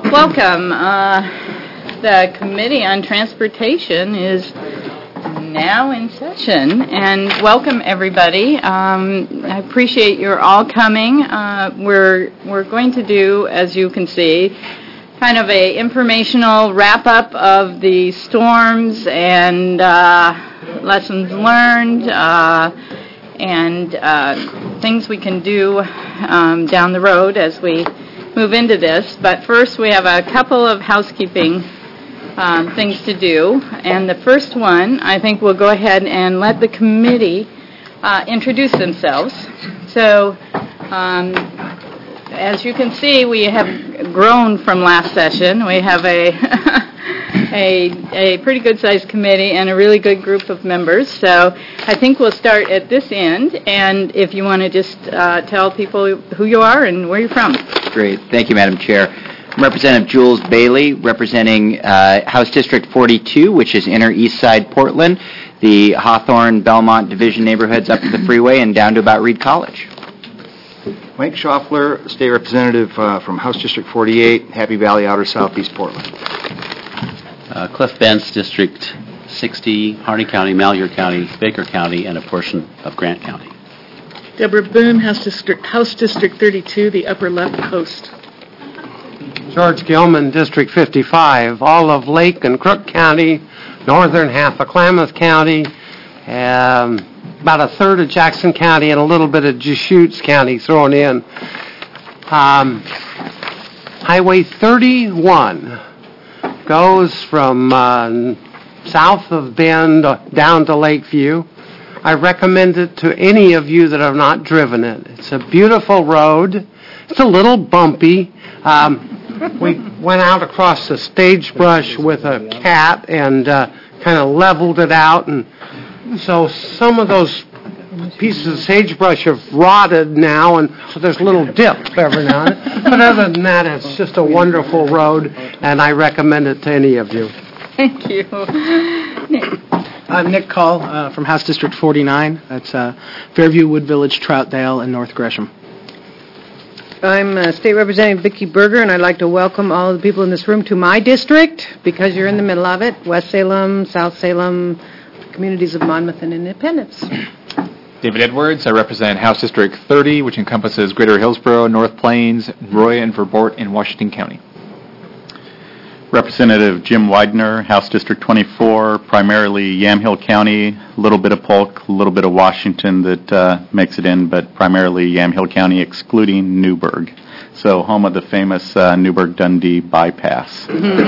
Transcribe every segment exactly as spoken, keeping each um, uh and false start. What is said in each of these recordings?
Welcome. Uh, the Committee on Transportation is now in session, and welcome everybody. Um, I appreciate you're all coming. Uh, we're we're going to do, as you can see, kind of a informational wrap-up of the storms and uh, lessons learned uh, and uh, things we can do um, down the road as we move into this. But first, we have a couple of housekeeping um, things to do. And the first one, I think we'll go ahead and let the committee uh, introduce themselves. So, um, as you can see, we have grown from last session. We have a a, a pretty good-sized committee and a really good group of members. So I think we'll start at this end. And if you want to just uh, tell people who you are and where you're from. Great. Thank you, Madam Chair. I'm Representative Jules Bailey, representing uh, House District forty-two, which is Inner East Side Portland, the Hawthorne, Belmont Division neighborhoods up to the freeway and down to about Reed College. Mike Schaufler, State Representative uh, from House District forty-eight, Happy Valley, Outer Southeast Portland. Uh, Cliff Bentz, District sixty, Harney County, Malheur County, Baker County, and a portion of Grant County. Deborah Boone, House District, House District thirty-two, the upper left coast. George Gilman, District fifty-five, all of Lake and Crook County, northern half of Klamath County, um, about a third of Jackson County, and a little bit of Deschutes County thrown in. Um, Highway thirty-one goes from uh, south of Bend down to Lakeview. I recommend it to any of you that have not driven it. It's a beautiful road. It's a little bumpy. Um, we went out across the sagebrush with a cat and uh, kind of leveled it out. And so some of those pieces of sagebrush have rotted now, and so there's a little dip every now and then. But other than that, it's just a wonderful road, and I recommend it to any of you. Thank you. Nick. I'm Nick Call uh, from House District forty-nine. That's uh, Fairview, Wood Village, Troutdale, and North Gresham. I'm uh, State Representative Vicki Berger, and I'd like to welcome all of the people in this room to my district, because you're in the middle of it, West Salem, South Salem, communities of Monmouth and Independence. David Edwards, I represent House District thirty, which encompasses Greater Hillsborough, North Plains, Roy, and Vermont in Washington County. Representative Jim Widener, House District twenty-four, primarily Yamhill County, a little bit of Polk, a little bit of Washington that uh, makes it in, but primarily Yamhill County, excluding Newburgh. So home of the famous uh, Newburgh-Dundee bypass.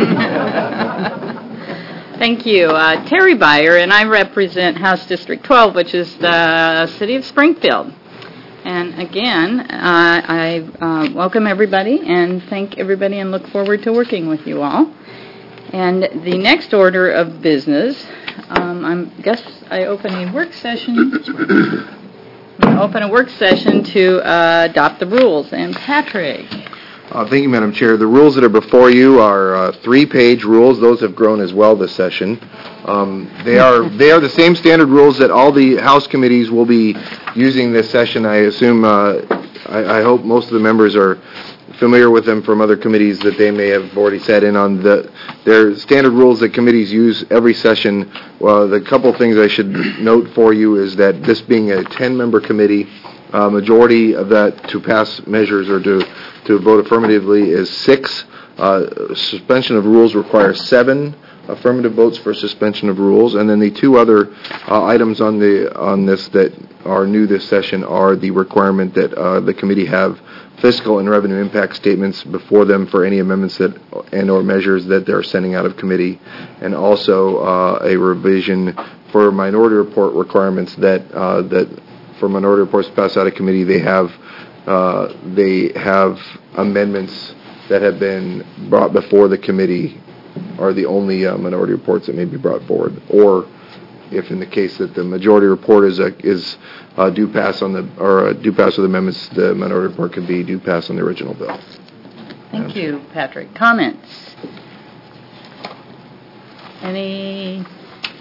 Thank you. Uh, Terry Byer, and I represent House District twelve, which is the city of Springfield. And again, uh, I uh, welcome everybody and thank everybody and look forward to working with you all. And the next order of business, um, I guess I open a work session. I open a work session to uh, adopt the rules. And Patrick. Uh, thank you, Madam Chair. The rules that are before you are uh, three-page rules. Those have grown as well this session. Um, they are they are the same standard rules that all the House committees will be using this session. I assume, uh, I, I hope most of the members are familiar with them from other committees that they may have already sat in on. The They're standard rules that committees use every session. Well, the couple things I should note for you is that this being a ten-member committee, Uh, majority of that to pass measures or to, to vote affirmatively is six. Uh, suspension of rules requires seven affirmative votes for suspension of rules. And then the two other uh, items on the on this that are new this session are the requirement that uh, the committee have fiscal and revenue impact statements before them for any amendments that and or measures that they're sending out of committee, and also uh, a revision for minority report requirements that uh, that for minority reports passed out of committee, they have uh, they have amendments that have been brought before the committee are the only uh, minority reports that may be brought forward. Or, if in the case that the majority report is a, is uh, due pass on the or a due pass with amendments, the minority report can be due pass on the original bill. Thank yeah. you, Patrick. Comments? Any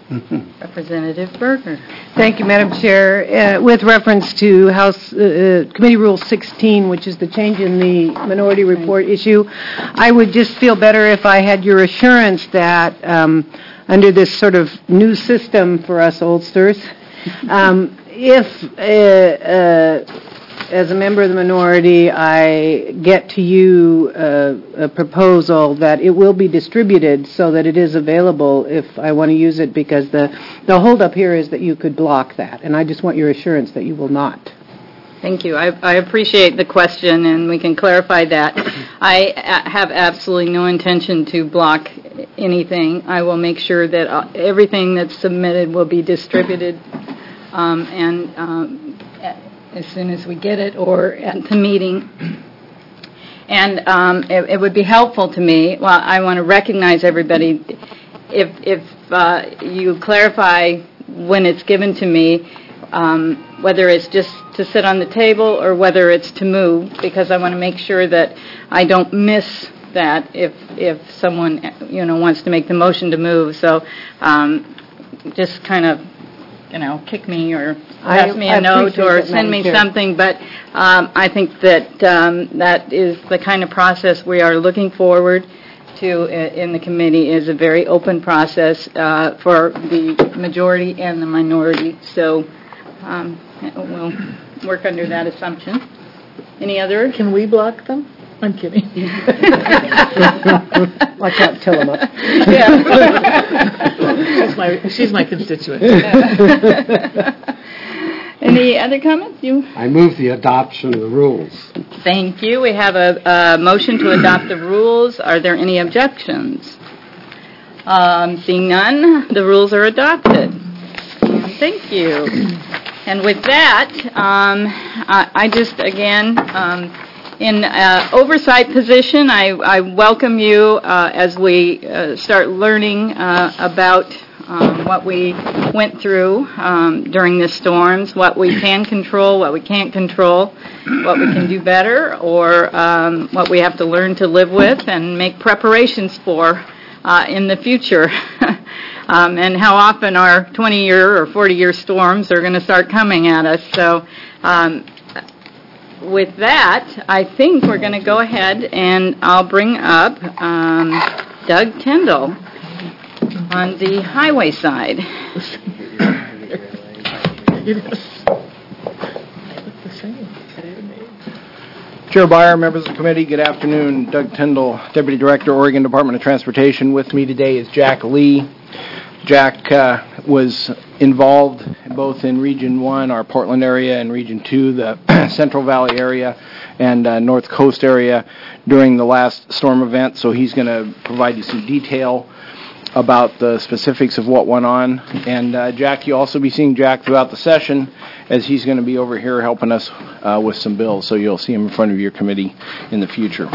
Representative Berger. Thank you, Madam Chair. Uh, With reference to House uh, uh, Committee Rule sixteen, which is the change in the minority report issue, I would just feel better if I had your assurance that um, under this sort of new system for us oldsters, um, if uh, uh, as a member of the minority, I get to you uh, a proposal that it will be distributed so that it is available if I want to use it, because the, the holdup here is that you could block that, and I just want your assurance that you will not. Thank you. I, I appreciate the question, and we can clarify that. I a- have absolutely no intention to block anything. I will make sure that uh, everything that's submitted will be distributed, um, and um, as soon as we get it or at the meeting. And um, it, it would be helpful to me, well, I want to recognize everybody, if, if uh, you clarify when it's given to me, um, whether it's just to sit on the table or whether it's to move, because I want to make sure that I don't miss that if, if someone, you know, wants to make the motion to move. So um, just kind of, you know, kick me or pass I- me I a note appreciate or that, send Madam me Chair. something, but um, I think that um, that is the kind of process we are looking forward to i- in the committee, is a very open process uh, for the majority and the minority. So um, we'll work under that assumption. Any other? Can we block them? I'm kidding. Watch out, Tillamook. She's my, she's my constituent. Any other comments? You? I move the adoption of the rules. Thank you. We have a, a motion to adopt the rules. Are there any objections? Um, seeing none, the rules are adopted. Thank you. And with that, um, I, I just, again, um, in uh, oversight position, I, I welcome you uh, as we uh, start learning uh, about um, what we went through um, during the storms, what we can control, what we can't control, what we can do better, or um, what we have to learn to live with and make preparations for uh, in the future. um, and how often our twenty-year or forty-year storms are going to start coming at us. So um, with that, I think we're going to go ahead and I'll bring up um, Doug Tyndall on the highway side. Chair Byer, members of the committee, good afternoon. Doug Tyndall, Deputy Director, Oregon Department of Transportation. With me today is Jack Lee. Jack uh, was involved both in Region one, our Portland area, and Region two, the Central Valley area, and uh, North Coast area during the last storm event, so he's going to provide you some detail about the specifics of what went on. And uh, Jack, you'll also be seeing Jack throughout the session, as he's going to be over here helping us uh, with some bills, so you'll see him in front of your committee in the future.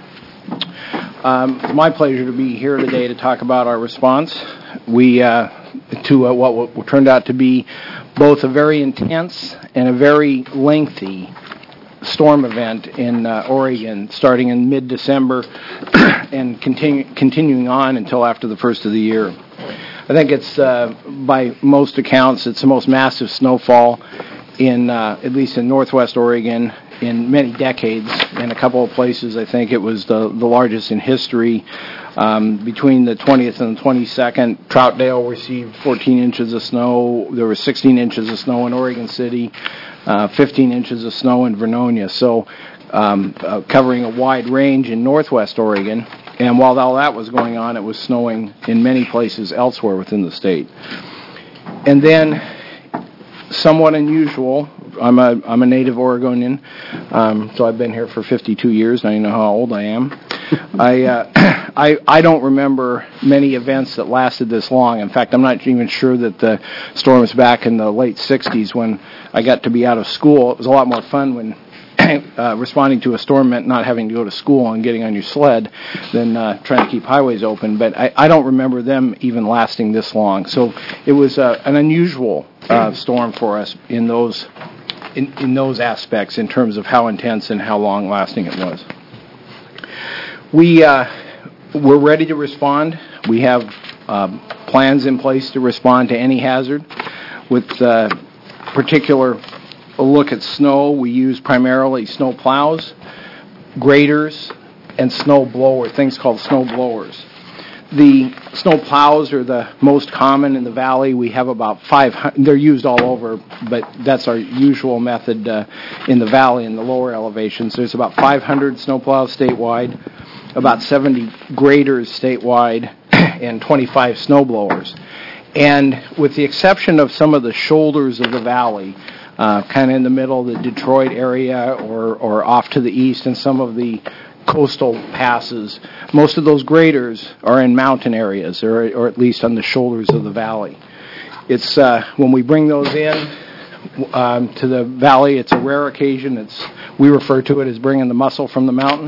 Um, it's my pleasure to be here today to talk about our response we uh, to uh, what, what turned out to be both a very intense and a very lengthy storm event in uh, Oregon, starting in mid-December and continue, continuing on until after the first of the year. I think it's, uh, by most accounts, it's the most massive snowfall in, uh, at least in northwest Oregon, in many decades. In a couple of places, I think it was the, the largest in history. Um, between the twentieth and the twenty-second, Troutdale received fourteen inches of snow. There were sixteen inches of snow in Oregon City, uh, fifteen inches of snow in Vernonia. So um, uh, covering a wide range in northwest Oregon. And while all that was going on, it was snowing in many places elsewhere within the state. And then, somewhat unusual, I'm a I'm a native Oregonian, um, so I've been here for fifty-two years. Now you know how old I am. I, uh, I I don't remember many events that lasted this long. In fact, I'm not even sure that the storms back in the late sixties, when I got to be out of school, it was a lot more fun when uh, responding to a storm meant not having to go to school and getting on your sled than uh, trying to keep highways open. But I, I don't remember them even lasting this long. So it was uh, an unusual uh, storm for us in those in, in those aspects, in terms of how intense and how long lasting it was. We uh, we're ready to respond. We have um, plans in place to respond to any hazard. With uh, particular look at snow, we use primarily snow plows, graders, and snow blower, things called snow blowers. The snow plows are the most common in the valley. We have about five hundred, they're used all over, but that's our usual method uh, in the valley in the lower elevations. There's about five hundred snow plows statewide, about seventy graders statewide, and twenty-five snow blowers. And with the exception of some of the shoulders of the valley, uh, kind of in the middle, the Detroit area or, or off to the east, and some of the coastal passes, most of those graders are in mountain areas, or, or at least on the shoulders of the valley. It's uh, when we bring those in um, to the valley, it's a rare occasion. It's we refer to it as bringing the muscle from the mountain,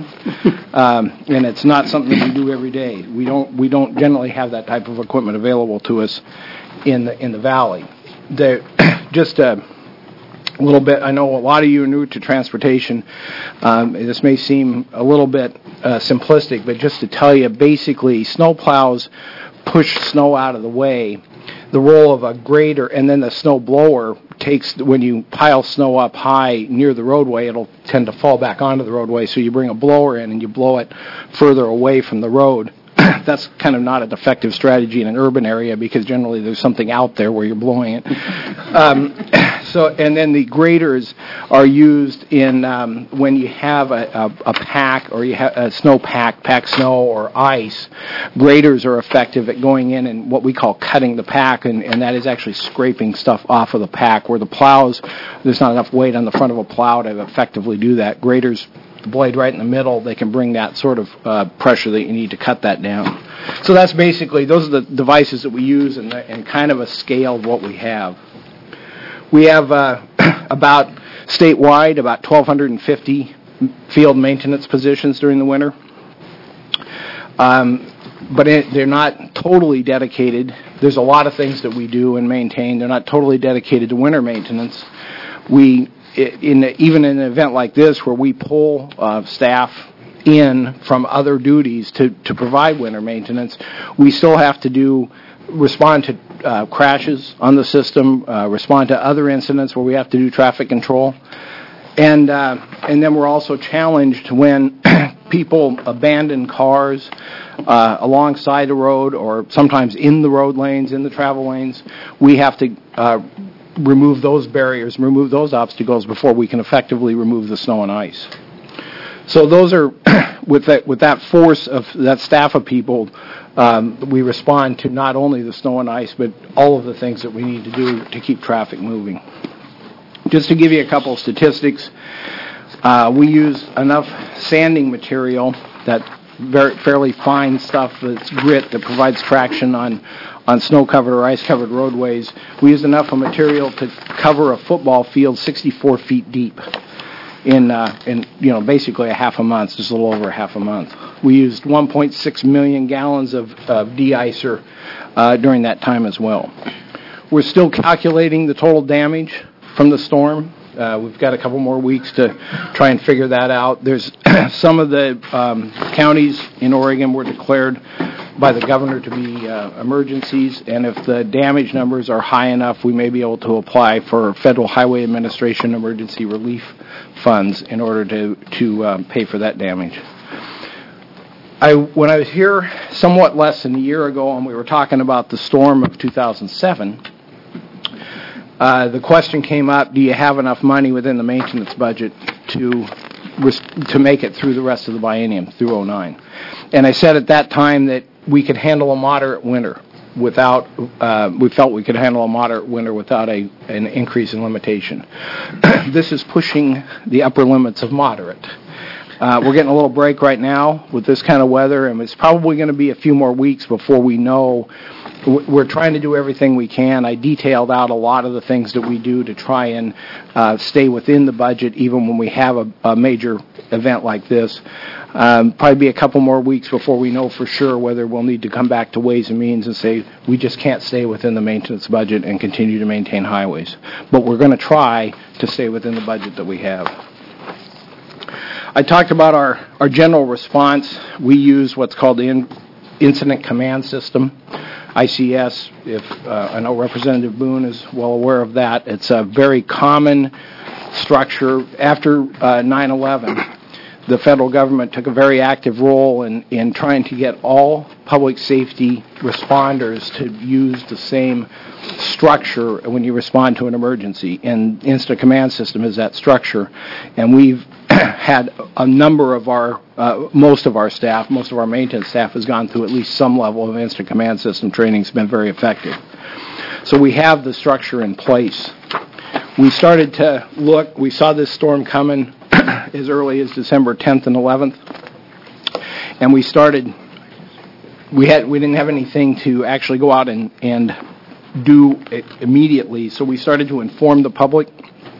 um, and it's not something that we do every day. We don't we don't generally have that type of equipment available to us in the in the valley. The, just a A little bit. I know a lot of you are new to transportation. Um, this may seem a little bit uh, simplistic, but just to tell you, basically, snow plows push snow out of the way. The role of a grader and then the snow blower takes, when you pile snow up high near the roadway, it'll tend to fall back onto the roadway. So you bring a blower in and you blow it further away from the road. That's kind of not an effective strategy in an urban area because generally there's something out there where you're blowing it. Um, so, and then the graders are used in um, when you have a, a, a pack or you have a snow pack, pack snow or ice. Graders are effective at going in and what we call cutting the pack, and, and that is actually scraping stuff off of the pack. Where the plows, there's not enough weight on the front of a plow to effectively do that. Graders, the blade right in the middle, they can bring that sort of uh, pressure that you need to cut that down. So that's basically, those are the devices that we use and, and kind of a scale of what we have. We have uh, about, statewide, about one thousand two hundred fifty field maintenance positions during the winter. Um, but it, they're not totally dedicated. There's a lot of things that we do and maintain. They're not totally dedicated to winter maintenance. We In, even in an event like this where we pull uh, staff in from other duties to, to provide winter maintenance, we still have to do respond to uh, crashes on the system, uh, respond to other incidents where we have to do traffic control. And, uh, and then we're also challenged when people abandon cars uh, alongside the road or sometimes in the road lanes, in the travel lanes. We have to uh, remove those barriers, remove those obstacles before we can effectively remove the snow and ice. So those are, with that with that force of that staff of people, um, we respond to not only the snow and ice, but all of the things that we need to do to keep traffic moving. Just to give you a couple of statistics, uh, we use enough sanding material, that very fairly fine stuff that's grit that provides traction on on snow-covered or ice-covered roadways. We used enough of material to cover a football field sixty-four feet deep in, uh, in you know, basically a half a month, just a little over a half a month. We used one point six million gallons of, of de-icer uh, during that time as well. We're still calculating the total damage from the storm. Uh, we've got a couple more weeks to try and figure that out. There's some of the um, counties in Oregon were declared by the governor to be uh, emergencies, and if the damage numbers are high enough, we may be able to apply for Federal Highway Administration emergency relief funds in order to to um, pay for that damage. I when I was here somewhat less than a year ago, and we were talking about the storm of two thousand seven. Uh, the question came up: do you have enough money within the maintenance budget to to make it through the rest of the biennium, through oh nine? And I said at that time that we could handle a moderate winter without, uh, we felt we could handle a moderate winter without a an increase in limitation. This is pushing the upper limits of moderate. Uh, we're getting a little break right now with this kind of weather, and it's probably going to be a few more weeks before we know. We're trying to do everything we can. I detailed out a lot of the things that we do to try and uh, stay within the budget, even when we have a, a major event like this. Um, probably be a couple more weeks before we know for sure whether we'll need to come back to Ways and Means and say we just can't stay within the maintenance budget and continue to maintain highways. But we're going to try to stay within the budget that we have. I talked about our, our general response. We use what's called the in, Incident Command System. I C S, if uh, I know Representative Boone is well aware of that, it's a very common structure. After uh, nine eleven, the federal government took a very active role in, in trying to get all public safety responders to use the same structure when you respond to an emergency. And Instant Command System is that structure. And we've had a number of our, uh, most of our staff, most of our maintenance staff has gone through at least some level of Instant Command System training. It's been very effective. So we have the structure in place. We started to look, we saw this storm coming as early as December tenth and eleventh, and we started, we had, we didn't have anything to actually go out and, and do it immediately, so we started to inform the public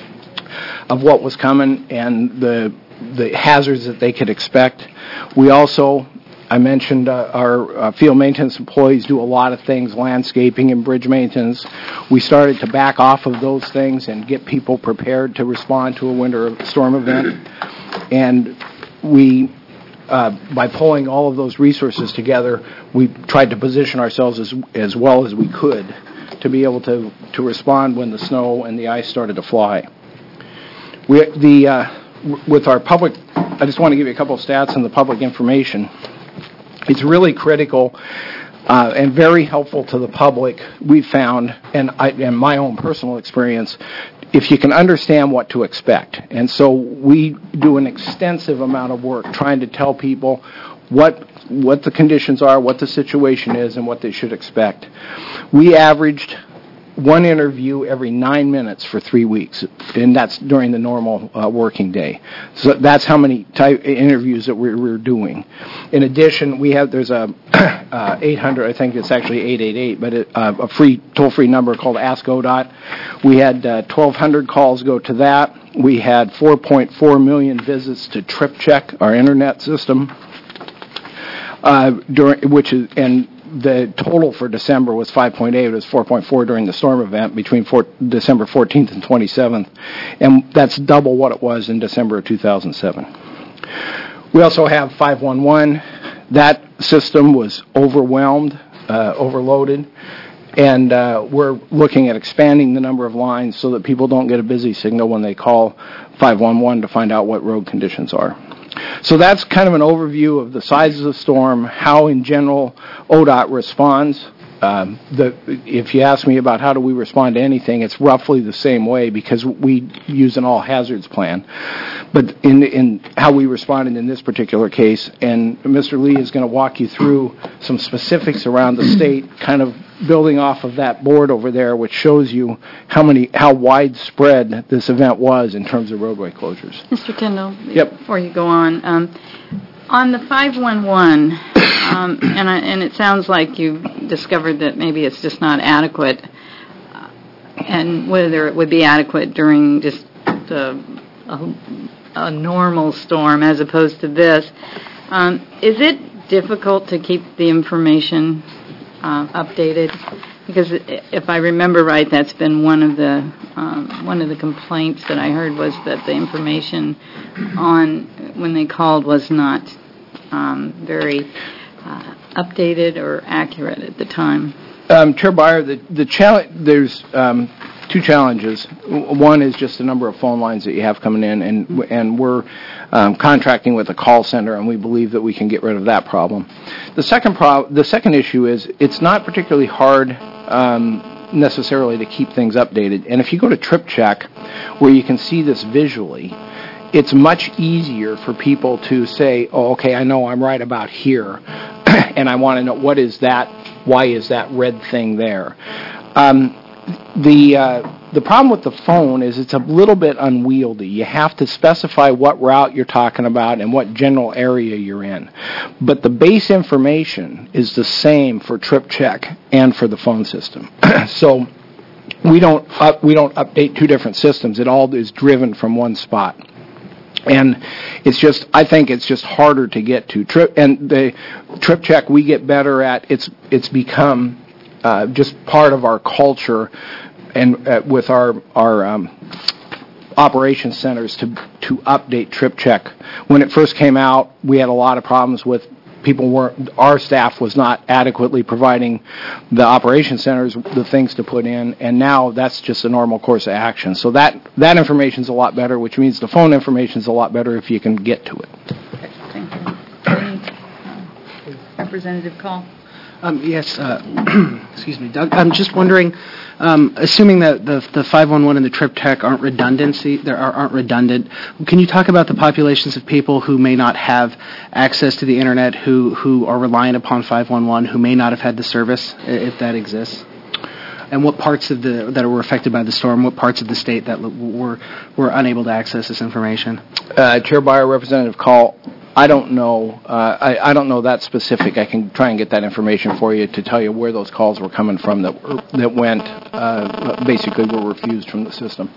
of what was coming and the the hazards that they could expect. We also, I mentioned uh, our uh, field maintenance employees do a lot of things, landscaping and bridge maintenance. We started to back off of those things and get people prepared to respond to a winter storm event. And we, uh, by pulling all of those resources together, we tried to position ourselves as as well as we could to be able to, to respond when the snow and the ice started to fly. We, the, uh, w- with our public, I just want to give you a couple of stats on the public information. It's really critical uh, and very helpful to the public, we've found, and, I, and my own personal experience, if you can understand what to expect. And so we do an extensive amount of work trying to tell people what what the conditions are, what the situation is, and what they should expect. We averaged one interview every nine minutes for three weeks, and that's during the normal uh, working day. So that's how many type interviews that we're, we're doing. In addition, we have there's a uh, eight hundred, I think it's actually eight eight eight, but it, uh, a free toll-free number called Ask O D O T. We had uh, twelve hundred calls go to that. We had four point four million visits to TripCheck, our internet system, uh, during which is and. The total for December was five point eight. It was four point four during the storm event between four, December fourteenth and twenty-seventh. And that's double what it was in December of two thousand seven. We also have five one one. That system was overwhelmed, uh, overloaded. And uh, we're looking at expanding the number of lines so that people don't get a busy signal when they call five one one to find out what road conditions are. So that's kind of an overview of the size of the storm, how in general O D O T responds. Um, the, if you ask me about how do we respond to anything, it's roughly the same way because we use an all hazards plan. But in, in how we responded in this particular case, and Mister Lee is going to walk you through some specifics around the state, kind of building off of that board over there, which shows you how many, how widespread this event was in terms of roadway closures. Mister Tyndall, Yep. before you go on, um, on the five one one, um, and, I, and it sounds like you discovered that maybe it's just not adequate, uh, and whether it would be adequate during just the, a, a normal storm as opposed to this. Um, is it difficult to keep the information uh, updated? Because if I remember right, that's been one of the um, one of the complaints that I heard was that the information on when they called was not um, very uh, updated or accurate at the time. Um, Chair Byer, the the challenge there's um, two challenges. One is just the number of phone lines that you have coming in, and and we're um, contracting with a call center, and we believe that we can get rid of that problem. The second pro- the second issue is it's not particularly hard um, necessarily to keep things updated. And if you go to TripCheck, where you can see this visually, it's much easier for people to say, oh, okay, I know I'm right about here, and I want to know what is that, why is that red thing there? Um, the uh, the problem with the phone is it's a little bit unwieldy. You have to specify what route you're talking about and what general area you're in. But the base information is the same for TripCheck and for the phone system. So we don't up, we don't update two different systems. It all is driven from one spot. And it's just, I think it's just harder to get to. Trip and the TripCheck we get better at. It's it's become uh, just part of our culture, and uh, with our our um, operations centers to to update TripCheck. When it first came out, we had a lot of problems with people weren't, our staff was not adequately providing the operation centers the things to put in, and now that's just a normal course of action. So that, that information's a lot better, which means the phone information's a lot better if you can get to it. Okay, thank you. Any, uh, Representative Call? Um, Yes, uh, excuse me, Doug. I'm just wondering, um, assuming that the the five one one and the Trip Tech aren't redundancy, there are, aren't redundant, can you talk about the populations of people who may not have access to the internet, who who are reliant upon five one one, who may not have had the service, i- if that exists? And what parts of the that were affected by the storm, what parts of the state that l- were were unable to access this information? Uh, Chair Byer, Representative Call, I don't know. Uh, I, I don't know that specific. I can try and get that information for you to tell you where those calls were coming from that were, that went uh, basically were refused from the system.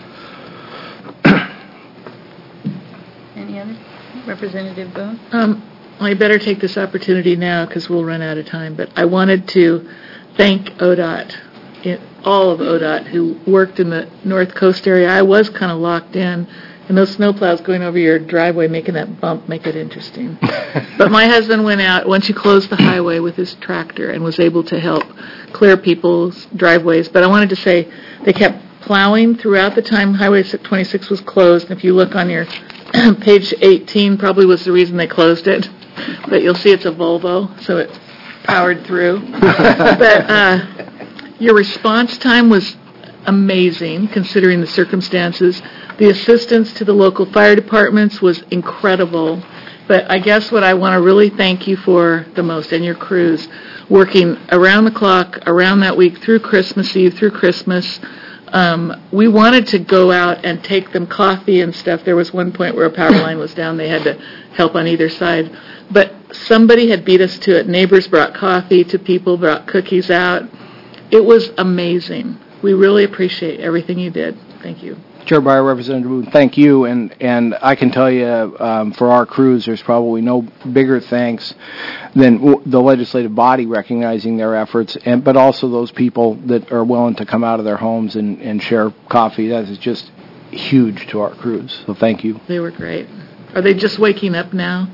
Any other? Representative Boone? Um, I better take this opportunity now because we'll run out of time, but I wanted to thank O D O T, it- all of O D O T who worked in the North Coast area. I was kind of locked in, and those snowplows going over your driveway, making that bump, make it interesting. But my husband went out, once you closed the highway, with his tractor and was able to help clear people's driveways. But I wanted to say they kept plowing throughout the time Highway twenty-six was closed. If you look on your page eighteen, probably was the reason they closed it. But you'll see it's a Volvo, so it powered through. But uh, your response time was amazing, considering the circumstances. The assistance to the local fire departments was incredible. But I guess what I want to really thank you for the most, and your crews, working around the clock, around that week, through Christmas Eve, through Christmas. Um, we wanted to go out and take them coffee and stuff. There was one point where a power line was down. They had to help on either side. But somebody had beat us to it. Neighbors brought coffee to people, brought cookies out. It was amazing. We really appreciate everything you did. Thank you. Chair Byer, Representative Boone, thank you, and, and I can tell you, um, for our crews, there's probably no bigger thanks than w- the legislative body recognizing their efforts, and but also those people that are willing to come out of their homes and, and share coffee. That is just huge to our crews, so thank you. They were great. Are they just waking up now?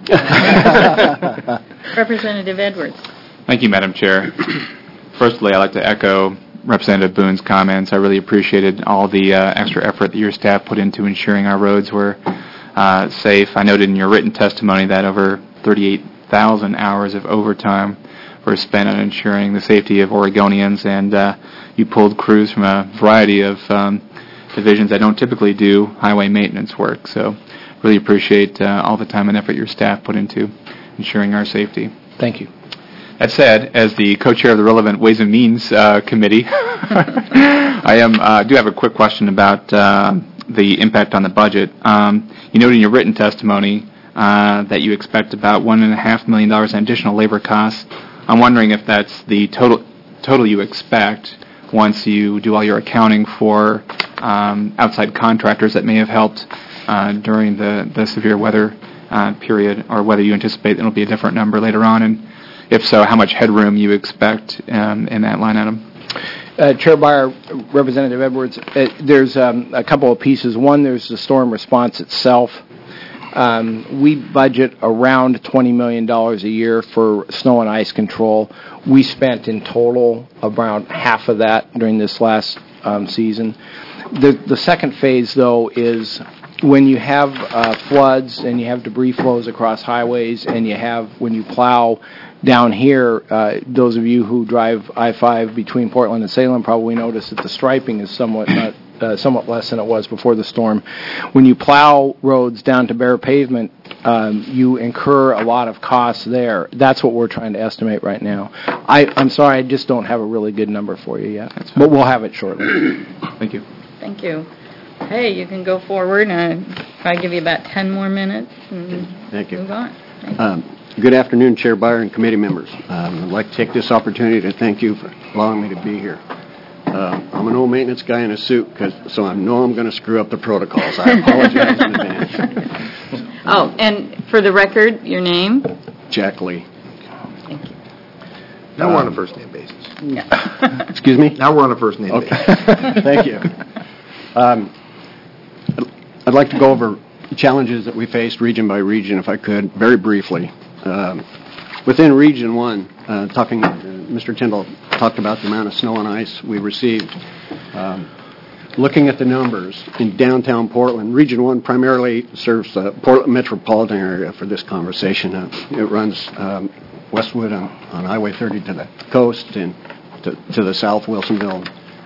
Representative Edwards? Thank you, Madam Chair. Firstly, I'd like to echo Representative Boone's comments. I really appreciated all the uh, extra effort that your staff put into ensuring our roads were uh, safe. I noted in your written testimony that over thirty-eight thousand hours of overtime were spent on ensuring the safety of Oregonians, and uh, you pulled crews from a variety of um, divisions that don't typically do highway maintenance work. So really appreciate uh, all the time and effort your staff put into ensuring our safety. Thank you. That said, as the co-chair of the Relevant Ways and Means uh, Committee, I am uh, do have a quick question about uh, the impact on the budget. Um, you noted in your written testimony uh, that you expect about one and a half million dollars in additional labor costs. I'm wondering if that's the total total you expect once you do all your accounting for um, outside contractors that may have helped uh, during the, the severe weather uh, period, or whether you anticipate it'll be a different number later on, and if so, how much headroom you expect um, in that line item? Uh, Chair Byer, Representative Edwards, uh, there's um, a couple of pieces. One, there's the storm response itself. Um, we budget around twenty million dollars a year for snow and ice control. We spent in total around half of that during this last um, season. The, the second phase, though, is when you have uh, floods and you have debris flows across highways, and you have, when you plow down here, uh, those of you who drive I five between Portland and Salem probably notice that the striping is somewhat not, uh, somewhat less than it was before the storm. When you plow roads down to bare pavement, um, you incur a lot of costs there. That's what we're trying to estimate right now. I, I'm sorry, I just don't have a really good number for you yet, but we'll have it shortly. Thank you. Thank you. Hey, you can go forward, and I'll give you about ten more minutes and Thank you. move on. Thank you. Um, Good afternoon, Chair Byer and committee members. Um, I'd like to take this opportunity to thank you for allowing me to be here. Uh, I'm an old maintenance guy in a suit, 'cause, so I know I'm going to screw up the protocols. I apologize in advance. Oh, and for the record, your name? Jack Lee. Thank you. Now we're on Um, a first-name basis. Yeah. Excuse me? Now we're on a first-name Okay. basis. Thank you. Um, I'd like to go over the challenges that we faced region by region, if I could, very briefly. Um, within Region one, uh, talking, uh, Mister Tyndall talked about the amount of snow and ice we received. Um, looking at the numbers in downtown Portland, Region one primarily serves the Portland metropolitan area for this conversation. Uh, it runs um, westward on, on Highway thirty to the coast and to, to the south, Wilsonville.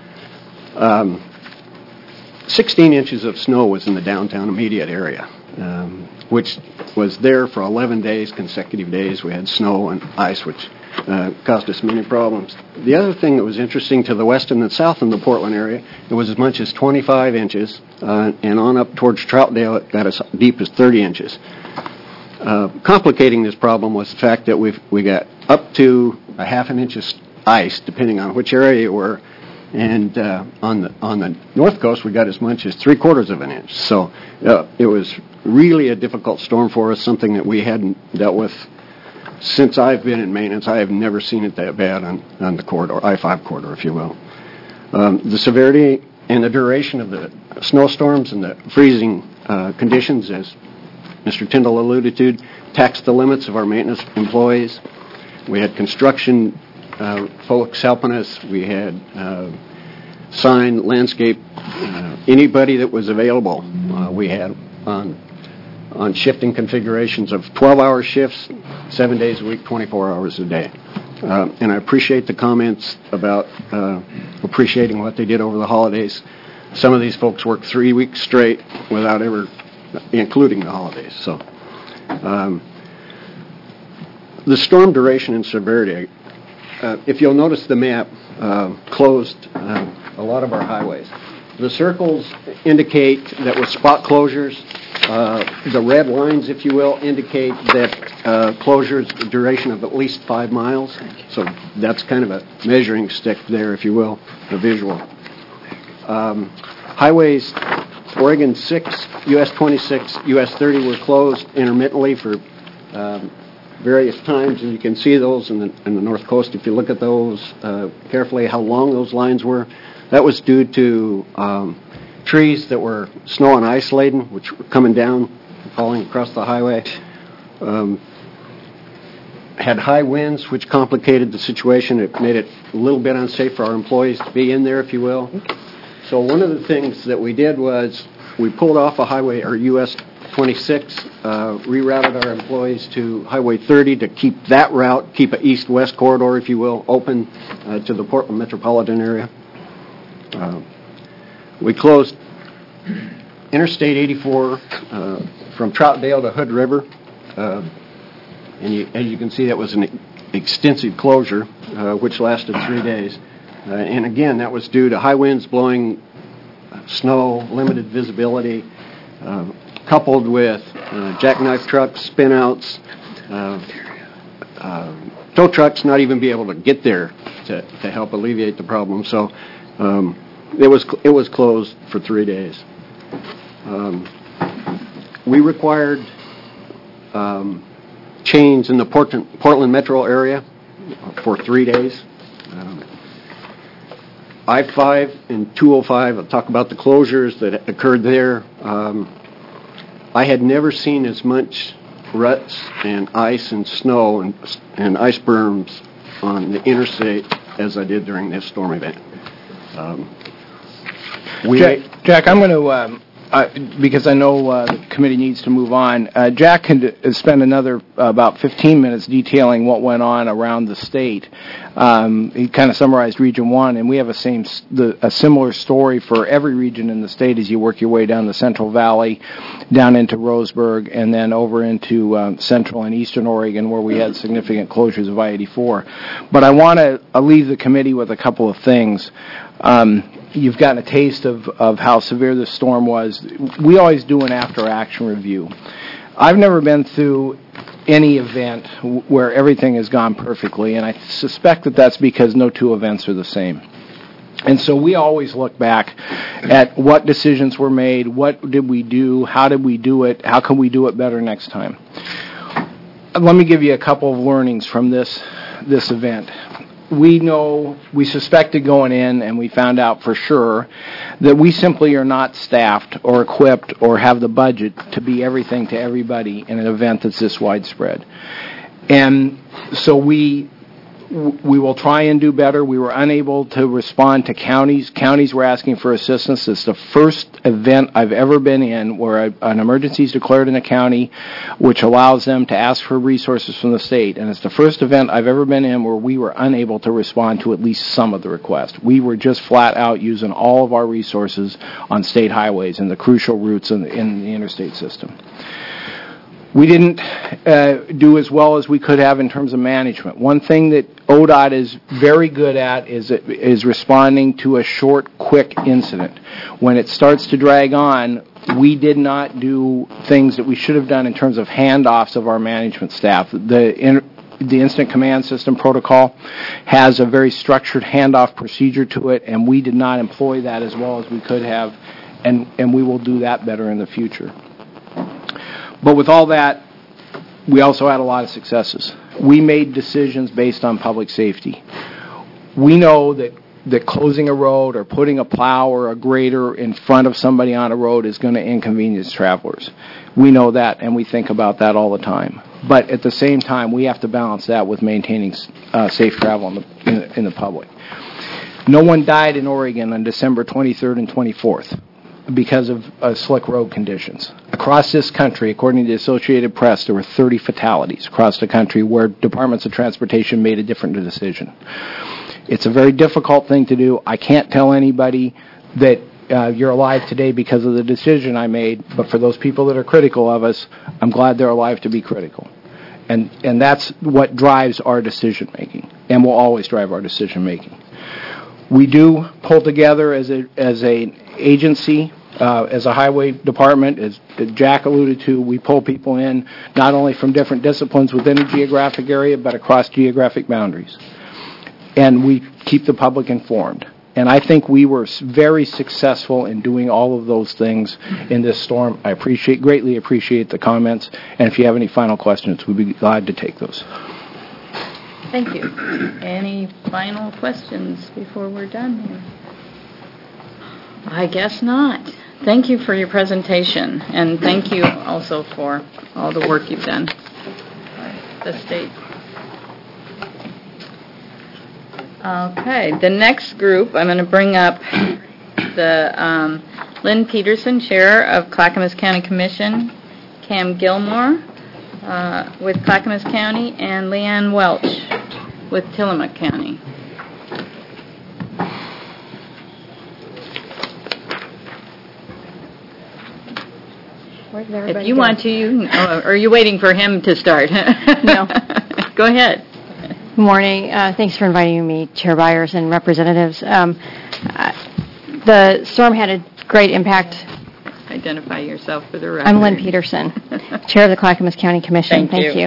Um, sixteen inches of snow was in the downtown immediate area, um, which was there for eleven days, consecutive days. We had snow and ice, which uh, caused us many problems. The other thing that was interesting to the west and the south in the Portland area, it was as much as twenty-five inches, uh, and on up towards Troutdale, it got as deep as thirty inches. Uh, complicating this problem was the fact that we've, we got up to a half an inch of ice, depending on which area you were, and uh, on the on the north coast we got as much as three quarters of an inch. So uh, it was really a difficult storm for us, something that we hadn't dealt with since I've been in maintenance. I have never seen it that bad on, on the corridor, I five corridor, if you will. Um, the severity and the duration of the snowstorms and the freezing uh, conditions, as Mister Tyndall alluded to, taxed the limits of our maintenance employees. We had construction uh, folks helping us. We had uh, sign, landscape, uh, anybody that was available. Uh, we had on on shifting configurations of twelve-hour shifts, seven days a week, twenty-four hours a day. Uh, and I appreciate the comments about uh, appreciating what they did over the holidays. Some of these folks worked three weeks straight without ever, including the holidays. So, um, the storm duration and severity. Uh, if you'll notice, the map uh, closed uh, a lot of our highways. The circles indicate that with spot closures. Uh, the red lines, if you will, indicate that uh, closures duration of at least five miles. So that's kind of a measuring stick there, if you will, the visual. Um, highways, Oregon six, U S twenty-six, U S thirty were closed intermittently for um, various times, and you can see those in the, in the north coast. If you look at those uh, carefully, how long those lines were, that was due to um, trees that were snow and ice laden, which were coming down, falling across the highway. Um, had high winds, which complicated the situation. It made it a little bit unsafe for our employees to be in there, if you will. So one of the things that we did was we pulled off a highway, or U S twenty-six, uh, rerouted our employees to Highway thirty to keep that route, keep an east-west corridor, if you will, open uh, to the Portland metropolitan area. Uh, We closed Interstate eighty-four uh, from Troutdale to Hood River, uh, and you, as you can see, that was an extensive closure, uh, which lasted three days. Uh, and again, that was due to high winds blowing snow, limited visibility, uh, coupled with uh, jackknife trucks, spinouts, uh, uh, tow trucks not even be able to get there to, to help alleviate the problem. So. Um, It was it was closed for three days. Um, we required um, chains in the Portland, Portland metro area for three days. Um, I five and two oh five, I'll talk about the closures that occurred there. Um, I had never seen as much ruts and ice and snow and, and ice berms on the interstate as I did during this storm event. Um, We, Jack, Jack, I'm going to, um, uh, because I know uh, the committee needs to move on, uh, Jack can d- spend another uh, about fifteen minutes detailing what went on around the state. Um, he kind of summarized Region one, and we have a, same, the, a similar story for every region in the state as you work your way down the Central Valley, down into Roseburg, and then over into um, Central and Eastern Oregon, where we had significant closures of I eighty-four. But I want to uh, leave the committee with a couple of things. Um, You've gotten a taste of, of how severe this storm was. We always do an after-action review. I've never been through any event w- where everything has gone perfectly, and I suspect that that's because no two events are the same. And so we always look back at what decisions were made, what did we do, how did we do it, how can we do it better next time. Let me give you a couple of learnings from this this event. We know, we suspected going in, and we found out for sure that we simply are not staffed or equipped or have the budget to be everything to everybody in an event that's this widespread. And so we we will try and do better. We were unable to respond to counties. Counties were asking for assistance. It's the first event I've ever been in where a, an emergency is declared in a county, which allows them to ask for resources from the state. And it's the first event I've ever been in where we were unable to respond to at least some of the requests. We were just flat out using all of our resources on state highways and the crucial routes in the, in the interstate system. We didn't uh, do as well as we could have in terms of management. One thing that O D O T is very good at is is responding to a short, quick incident. When it starts to drag on, we did not do things that we should have done in terms of handoffs of our management staff. The in, the Incident Command System protocol has a very structured handoff procedure to it, and we did not employ that as well as we could have, and, and we will do that better in the future. But with all that, we also had a lot of successes. We made decisions based on public safety. We know that, that closing a road or putting a plow or a grader in front of somebody on a road is going to inconvenience travelers. We know that, and we think about that all the time. But at the same time, we have to balance that with maintaining uh, safe travel in the, in, the, in the public. No one died in Oregon on December twenty-third and twenty-fourth. Because of uh, slick road conditions. Across this country, according to the Associated Press, there were thirty fatalities across the country where departments of transportation made a different decision. It's a very difficult thing to do. I can't tell anybody that uh, you're alive today because of the decision I made, but for those people that are critical of us, I'm glad they're alive to be critical. And, and that's what drives our decision making, and will always drive our decision making. We do pull together as a as a agency, uh, as a highway department, as Jack alluded to. We pull people in not only from different disciplines within a geographic area, but across geographic boundaries. And we keep the public informed. And I think we were very successful in doing all of those things in this storm. I appreciate, greatly appreciate the comments. And if you have any final questions, we'd be glad to take those. Thank you. Any final questions before we're done here? I guess not. Thank you for your presentation, and thank you also for all the work you've done for the state. Okay, the next group, I'm going to bring up the um, Lynn Peterson, Chair of Clackamas County Commission, Cam Gilmore uh, with Clackamas County, and Leanne Welch with Tillamook County. If you go? want to, you can, oh, or are you waiting for him to start? No. Go ahead. Good morning. Uh, thanks for inviting me, Chair Byers and representatives. Um, uh, the storm had a great impact. Identify yourself for the record. I'm Lynn Peterson, Chair of the Clackamas County Commission. Thank, Thank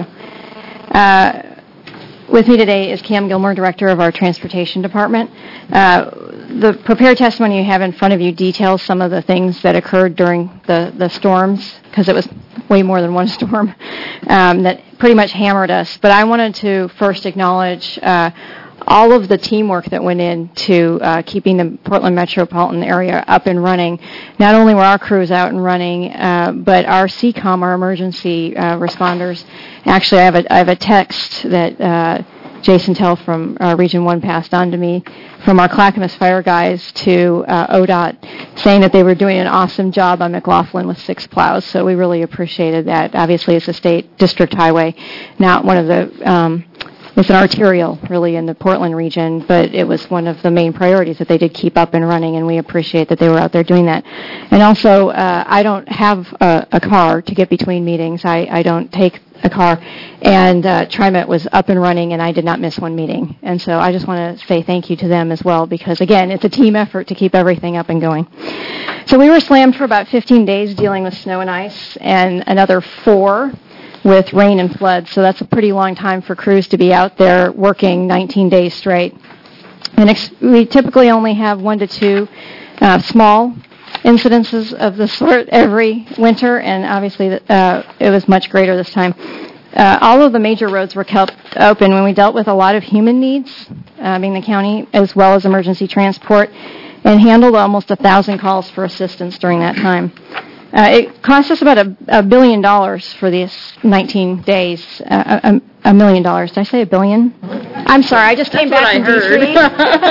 you. you. Uh, with me today is Cam Gilmore, Director of our Transportation Department. Uh, the prepared testimony you have in front of you details some of the things that occurred during the, the storms, because it was way more than one storm, um, that pretty much hammered us. But I wanted to first acknowledge uh, all of the teamwork that went into uh, keeping the Portland metropolitan area up and running. Not only were our crews out and running, uh, but our C COM, our emergency uh, responders. Actually, I have a, I have a text that uh, Jason Tell from uh, Region one passed on to me from our Clackamas fire guys to uh, O D O T saying that they were doing an awesome job on McLaughlin with six plows. So we really appreciated that. Obviously, it's a state district highway, not one of the... Um, It's an arterial, really, in the Portland region, but it was one of the main priorities that they did keep up and running, and we appreciate that they were out there doing that. And also, uh, I don't have a, a car to get between meetings. I, I don't take a car, and uh, TriMet was up and running, and I did not miss one meeting. And so I just want to say thank you to them as well, because, again, it's a team effort to keep everything up and going. So we were slammed for about fifteen days dealing with snow and ice, and another four with rain and flood, so that's a pretty long time for crews to be out there working nineteen days straight. And ex- we typically only have one to two uh, small incidences of the sort every winter, and obviously uh, it was much greater this time. Uh, all of the major roads were kept open when we dealt with a lot of human needs, uh, being the county, as well as emergency transport, and handled almost a thousand calls for assistance during that time. Uh, it cost us about a, a billion dollars for these nineteen days. Uh, a, a million dollars. Did I say a billion? I'm sorry, I just came That's back what from I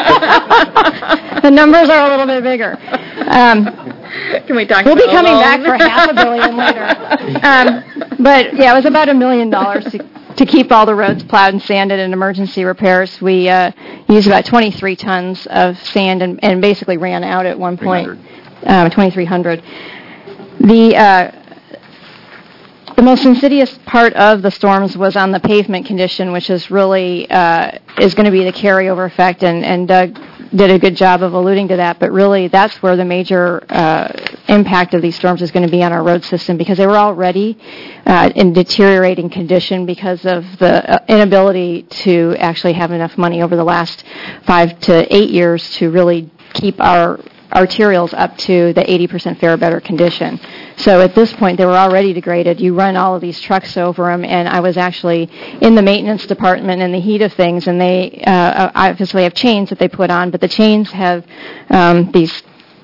D three. The numbers are a little bit bigger. Um, Can we talk We'll be about coming loans? back for half a billion later. Um, but yeah, it was about a million dollars to, to keep all the roads plowed and sanded and emergency repairs. We uh, used about twenty-three tons of sand and, and basically ran out at one point. Um, twenty-three hundred. The uh, the most insidious part of the storms was on the pavement condition, which is really uh, is going to be the carryover effect, and, and Doug did a good job of alluding to that, but really that's where the major uh, impact of these storms is going to be on our road system, because they were already uh, in deteriorating condition because of the uh, inability to actually have enough money over the last five to eight years to really keep our arterials up to the eighty percent fair or better condition. So at this point, they were already degraded. You run all of these trucks over them, and I was actually in the maintenance department in the heat of things, and they uh, obviously have chains that they put on, but the chains have um, these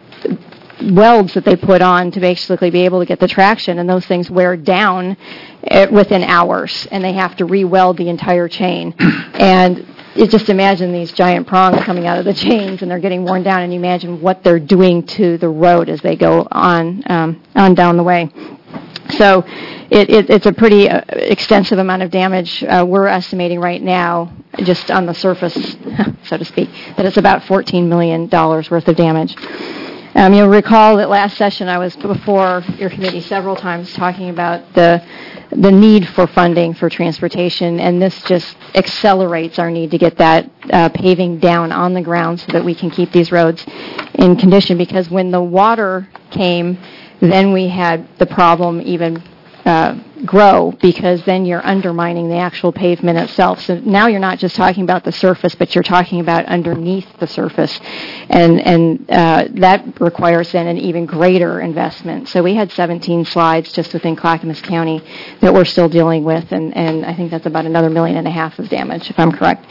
welds that they put on to basically be able to get the traction, and those things wear down uh, within hours, and they have to re-weld the entire chain. And you just imagine these giant prongs coming out of the chains, and they're getting worn down, and you imagine what they're doing to the road as they go on um, on down the way. So it, it, it's a pretty uh, extensive amount of damage. Uh, we're estimating right now, just on the surface, so to speak, that it's about fourteen million dollars worth of damage. Um, you'll recall that last session I was before your committee several times talking about the the need for funding for transportation, and this just accelerates our need to get that uh, paving down on the ground so that we can keep these roads in condition, because when the water came, then we had the problem even uh, grow, because then you're undermining the actual pavement itself. So now you're not just talking about the surface, but you're talking about underneath the surface, and and uh, that requires then an even greater investment. So we had seventeen slides just within Clackamas County that we're still dealing with, and, and I think that's about another million and a half of damage, if I'm correct.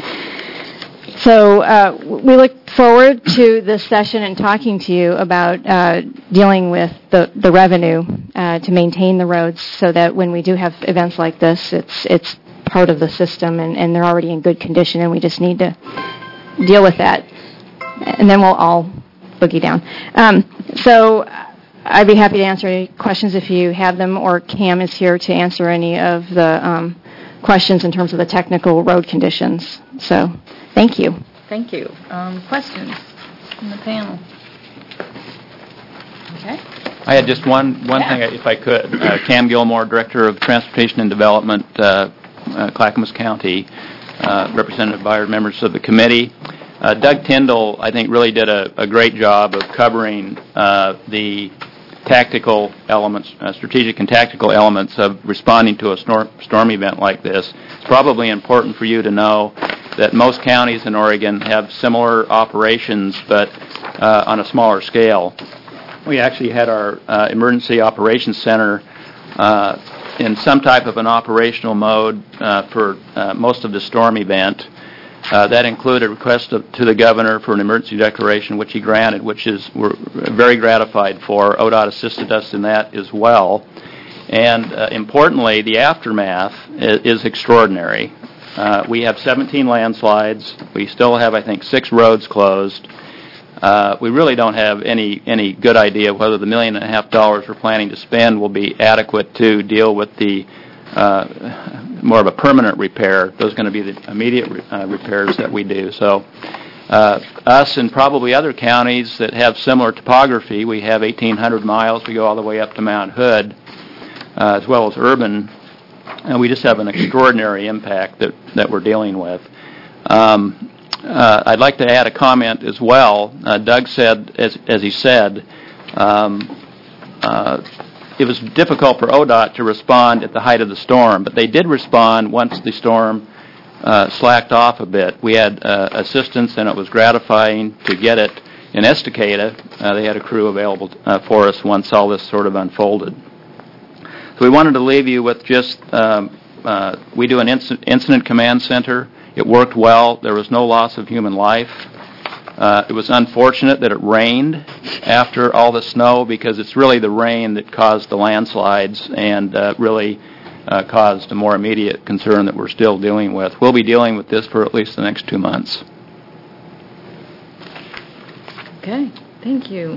So uh, we look forward to this session and talking to you about uh, dealing with the, the revenue uh, to maintain the roads, so that when we do have events like this, it's it's part of the system, and, and they're already in good condition, and we just need to deal with that. And then we'll all boogie down. Um, so I'd be happy to answer any questions if you have them, or Cam is here to answer any of the um, questions in terms of the technical road conditions. So thank you. Thank you. Um, questions from the panel? Okay. I had just one, one Yeah. thing, if I could. Uh, Cam Gilmore, Director of Transportation and Development, uh, uh, Clackamas County, uh, represented by our members of the committee. Uh, Doug Tyndall, I think, really did a, a great job of covering uh, the tactical elements, uh, strategic and tactical elements of responding to a storm, storm event like this. It's probably important for you to know that most counties in Oregon have similar operations, but uh, on a smaller scale. We actually had our uh, Emergency Operations Center uh, in some type of an operational mode uh, for uh, most of the storm event. Uh, that included a request to, to the governor for an emergency declaration, which he granted, which is we're very gratified for. O D O T assisted us in that as well. And uh, importantly, the aftermath is, is extraordinary. Uh, we have seventeen landslides. We still have, I think, six roads closed. Uh, we really don't have any any good idea whether the million and a half dollars we're planning to spend will be adequate to deal with the uh, more of a permanent repair. Those are going to be the immediate re- uh, repairs that we do. So uh, us and probably other counties that have similar topography, we have eighteen hundred miles. We go all the way up to Mount Hood, uh, as well as urban. And we just have an extraordinary impact that, that we're dealing with. Um, uh, I'd like to add a comment as well. Uh, Doug said, as, as he said, um, uh, it was difficult for O D O T to respond at the height of the storm, but they did respond once the storm uh, slacked off a bit. We had uh, assistance, and it was gratifying to get it in Estacada. Uh, they had a crew available uh, for us once all this sort of unfolded. So we wanted to leave you with just, um, uh, we do an incident, incident command center. It worked well. There was no loss of human life. Uh, it was unfortunate that it rained after all the snow, because it's really the rain that caused the landslides and uh, really uh, caused a more immediate concern that we're still dealing with. We'll be dealing with this for at least the next two months. Okay, thank you.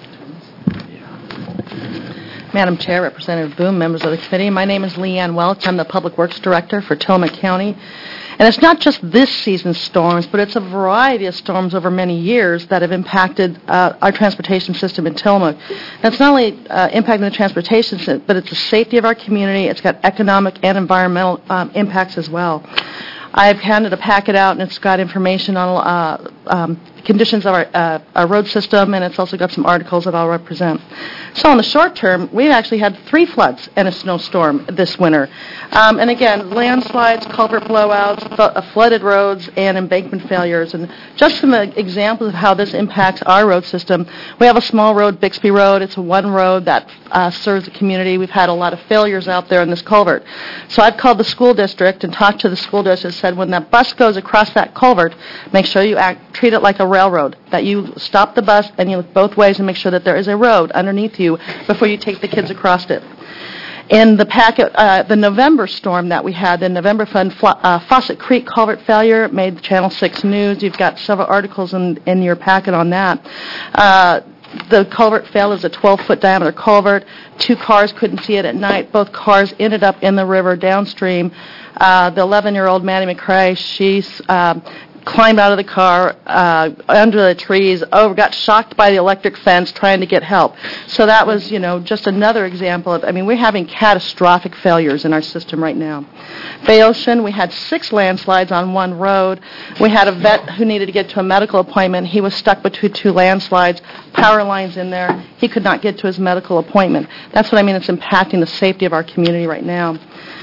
Madam Chair, Representative Boone, members of the committee, my name is Leanne Welch. I'm the Public Works Director for Tillamook County. And it's not just this season's storms, but it's a variety of storms over many years that have impacted uh, our transportation system in Tillamook. That's not only uh, impacting the transportation system, but it's the safety of our community. It's got economic and environmental um, impacts as well. I've handed a packet out, and it's got information on uh, um, conditions of our, uh, our road system, and it's also got some articles that I'll represent. So in the short term, we've actually had three floods and a snowstorm this winter. Um, and again, landslides, culvert blowouts, th- flooded roads, and embankment failures. And just some examples of how this impacts our road system, we have a small road, Bixby Road. It's a one road that uh, serves the community. We've had a lot of failures out there in this culvert. So I've called the school district and talked to the school district and said, when that bus goes across that culvert, make sure you act, treat it like a railroad, that you stop the bus and you look both ways and make sure that there is a road underneath you before you take the kids across it. In the packet, uh, the November storm that we had, the November fund, uh, Fawcett Creek culvert failure made the Channel six news. You've got several articles in, in your packet on that. Uh, the culvert failed. It was a twelve-foot diameter culvert. Two cars couldn't see it at night. Both cars ended up in the river downstream. Uh, the eleven-year-old Maddie McCrae, she's um, climbed out of the car, uh, under the trees, over, got shocked by the electric fence trying to get help. So that was, you know, just another example of, I mean, we're having catastrophic failures in our system right now. Bay Ocean, we had six landslides on one road. We had a vet who needed to get to a medical appointment. He was stuck between two landslides, power lines in there. He could not get to his medical appointment. That's what I mean, it's impacting the safety of our community right now.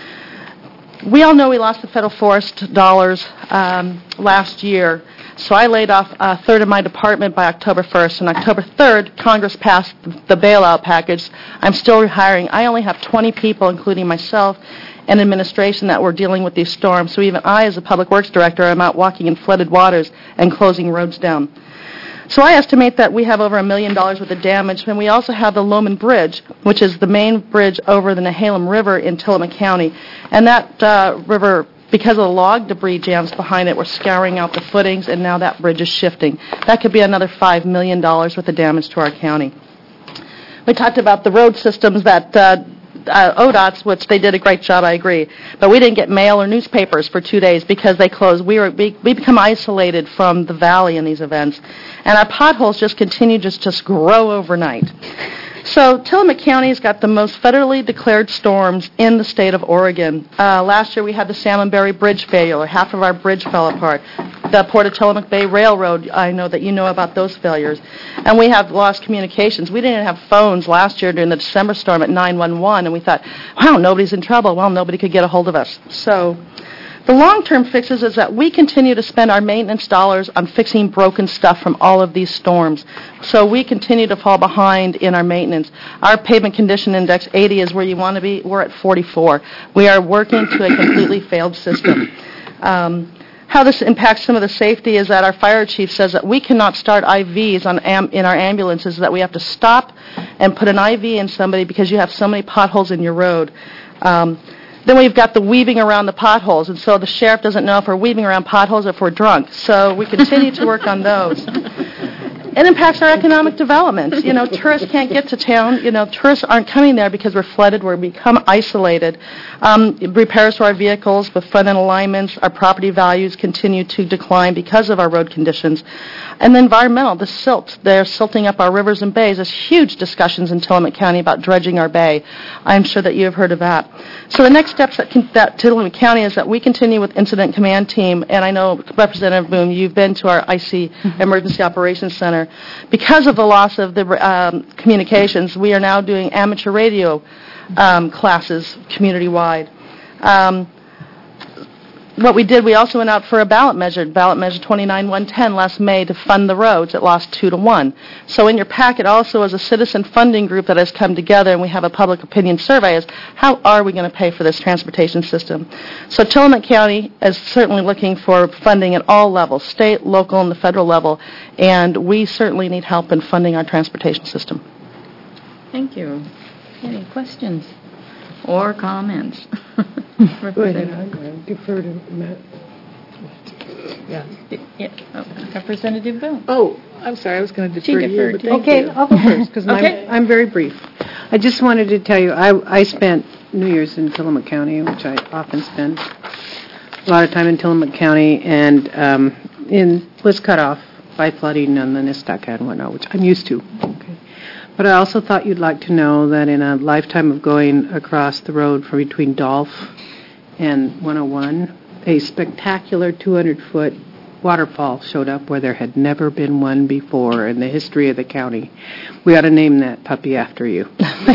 We all know we lost the federal forest dollars um, last year, so I laid off a third of my department by October first. On October third, Congress passed the bailout package. I'm still hiring. I only have twenty people, including myself, and administration that were dealing with these storms. So even I, as a public works director, am out walking in flooded waters and closing roads down. So I estimate that we have over a million dollars worth of damage, and we also have the Loman Bridge, which is the main bridge over the Nehalem River in Tillamook County. And that uh, river, because of the log debris jams behind it, we're scouring out the footings, and now that bridge is shifting. That could be another five million dollars worth of damage to our county. We talked about the road systems that uh, Uh, O D O T's, which they did a great job, I agree. But we didn't get mail or newspapers for two days because they closed. We were we, we become isolated from the valley in these events. And our potholes just continue just, just grow overnight. So Tillamook County has got the most federally declared storms in the state of Oregon. Uh, last year we had the Salmonberry Bridge failure. Half of our bridge fell apart. The Port of Tillamook Bay Railroad, I know that you know about those failures. And we have lost communications. We didn't have phones last year during the December storm at nine one one, and we thought, wow, nobody's in trouble. Well, nobody could get a hold of us. So the long-term fixes is that we continue to spend our maintenance dollars on fixing broken stuff from all of these storms. So we continue to fall behind in our maintenance. Our pavement condition index eighty is where you want to be. We're at forty-four. We are working to a completely failed system. Um, how this impacts some of the safety is that our fire chief says that we cannot start I Vs on am- in our ambulances, that we have to stop and put an I V in somebody because you have so many potholes in your road. Um, Then we've got the weaving around the potholes, and so the sheriff doesn't know if we're weaving around potholes or if we're drunk. So we continue to work on those. It impacts our economic development. You know, tourists can't get to town. You know, tourists aren't coming there because we're flooded. We're become isolated. Um, repairs to our vehicles with front-end alignments, our property values continue to decline because of our road conditions. And the environmental, the silt. They're silting up our rivers and bays. There's huge discussions in Tillamook County about dredging our bay. I'm sure that you have heard of that. So the next steps that, can, that Tillamook County is that we continue with Incident Command Team, and I know, Representative Boone, you've been to our I C mm-hmm. Emergency Operations Center. Because of the loss of the um, communications, we are now doing amateur radio um, classes community-wide. Um, what we did, we also went out for a ballot measure, ballot measure twenty-nine one ten last May to fund the roads. It lost two to one. So in your packet also is a citizen funding group that has come together, and we have a public opinion survey as how are we going to pay for this transportation system. So Tillamook County is certainly looking for funding at all levels, state, local, and the federal level, and we certainly need help in funding our transportation system. Thank you. Any questions? or comments? Go ahead, I defer to Matt. Yeah. Yeah. Oh, Representative Boone. Oh, I'm sorry, I was going to defer to you. deferred but to thank Okay, you. I'll go first, because Okay. I'm very brief. I just wanted to tell you, I, I spent New Year's in Tillamook County, which I often spend a lot of time in Tillamook County, and um, in was cut off by flooding on the Nistaca and whatnot, which I'm used to. Okay. But I also thought you'd like to know that in a lifetime of going across the road from between Dolph and one oh one, a spectacular two hundred foot waterfall showed up where there had never been one before in the history of the county. We ought to name that puppy after you.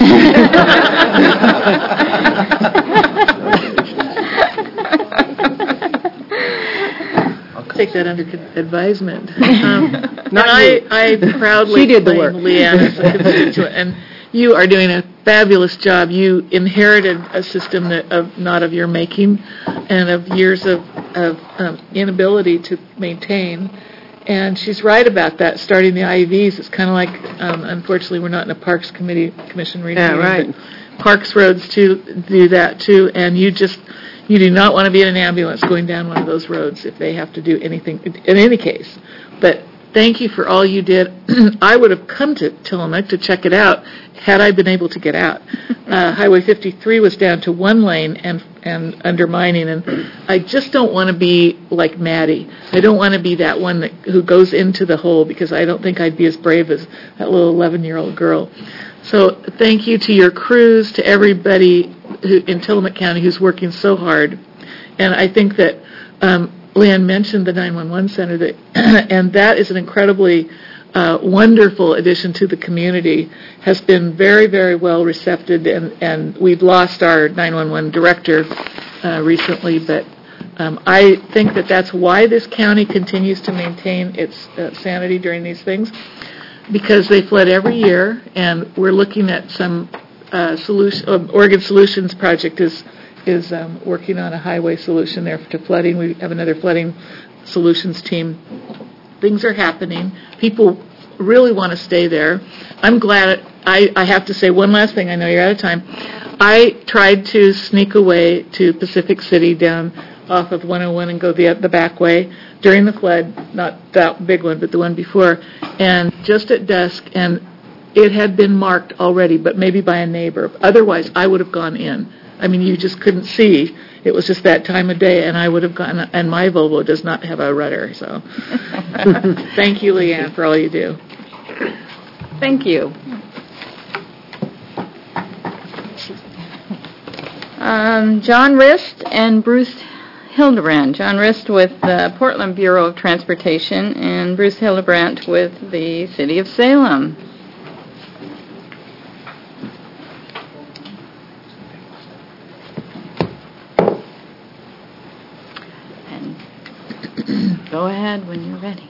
I'll take that under con- advisement. Um, and I, I proudly She did the claim work. Leanne as a constituent, and you are doing a fabulous job. You inherited a system that of not of your making, and of years of of um, inability to maintain. And she's right about that. Starting the I Vs, it's kind of like, um, unfortunately, we're not in a Parks Committee Commission meeting. Yeah, right. but Parks roads too do that too, and you just you do not want to be in an ambulance going down one of those roads if they have to do anything in any case. But thank you for all you did. I would have come to Tillamook to check it out had I been able to get out. Uh, Highway fifty-three was down to one lane and and undermining, and I just don't want to be like Maddie. I don't want to be that one that who goes into the hole, because I don't think I'd be as brave as that little eleven-year-old girl. So thank you to your crews, to everybody who, in Tillamook County who's working so hard. And I think that um, Leanne mentioned the nine one one center, that, and that is an incredibly uh, wonderful addition to the community, has been very, very well received, and, and we've lost our nine one one director uh, recently, but um, I think that that's why this county continues to maintain its uh, sanity during these things, because they flood every year, and we're looking at some uh, solution. Uh, Oregon Solutions Project is is um, working on a highway solution there to flooding. We have another flooding solutions team. Things are happening. People really want to stay there. I'm glad. I, I have to say one last thing. I know you're out of time. I tried to sneak away to Pacific City down off of one oh one and go the the back way during the flood, not that big one, but the one before, and just at dusk, and it had been marked already, but maybe by a neighbor. Otherwise, I would have gone in. I mean, you just couldn't see. It was just that time of day, and I would have gone, and my Volvo does not have a rudder, so. Thank you, Leanne, for all you do. Thank you. Um, John Rist and Bruce Hildebrand. John Rist with the Portland Bureau of Transportation, and Bruce Hildebrand with the City of Salem. And go ahead when you're ready.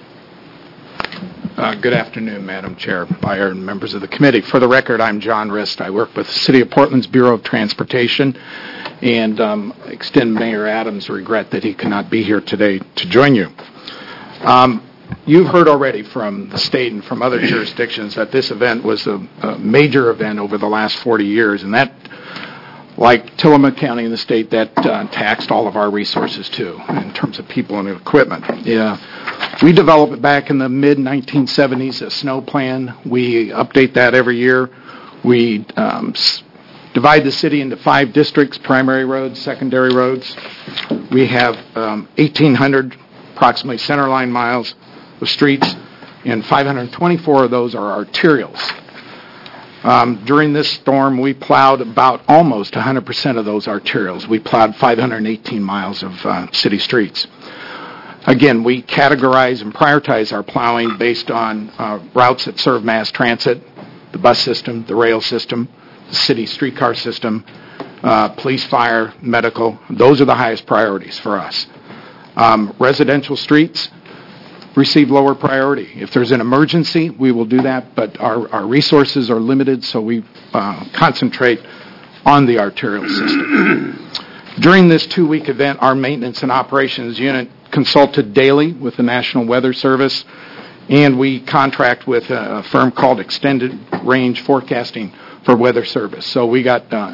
Uh, good afternoon, Madam Chair, Byer, and members of the committee. For the record, I'm John Rist. I work with the City of Portland's Bureau of Transportation, and um, extend Mayor Adams' regret that he cannot be here today to join you. Um, you've heard already from the state and from other jurisdictions that this event was a, a major event over the last forty years, and that, like Tillamook County in the state, that uh, taxed all of our resources too, in terms of people and equipment. Yeah. We developed it back in the mid nineteen seventies, a snow plan. We update that every year. We um, s- divide the city into five districts: primary roads, secondary roads. We have um, eighteen hundred approximately centerline miles of streets, and five hundred twenty-four of those are arterials. Um, during this storm, we plowed about almost one hundred percent of those arterials. We plowed five hundred eighteen miles of uh, city streets. Again, we categorize and prioritize our plowing based on uh, routes that serve mass transit, the bus system, the rail system, the city streetcar system, uh, police, fire, medical. Those are the highest priorities for us. Um, residential streets receive lower priority. If there's an emergency, we will do that, but our, our resources are limited, so we uh, concentrate on the arterial system. During this two-week event, our maintenance and operations unit consulted daily with the National Weather Service, and we contract with a firm called Extended Range Forecasting for weather service. So we got uh,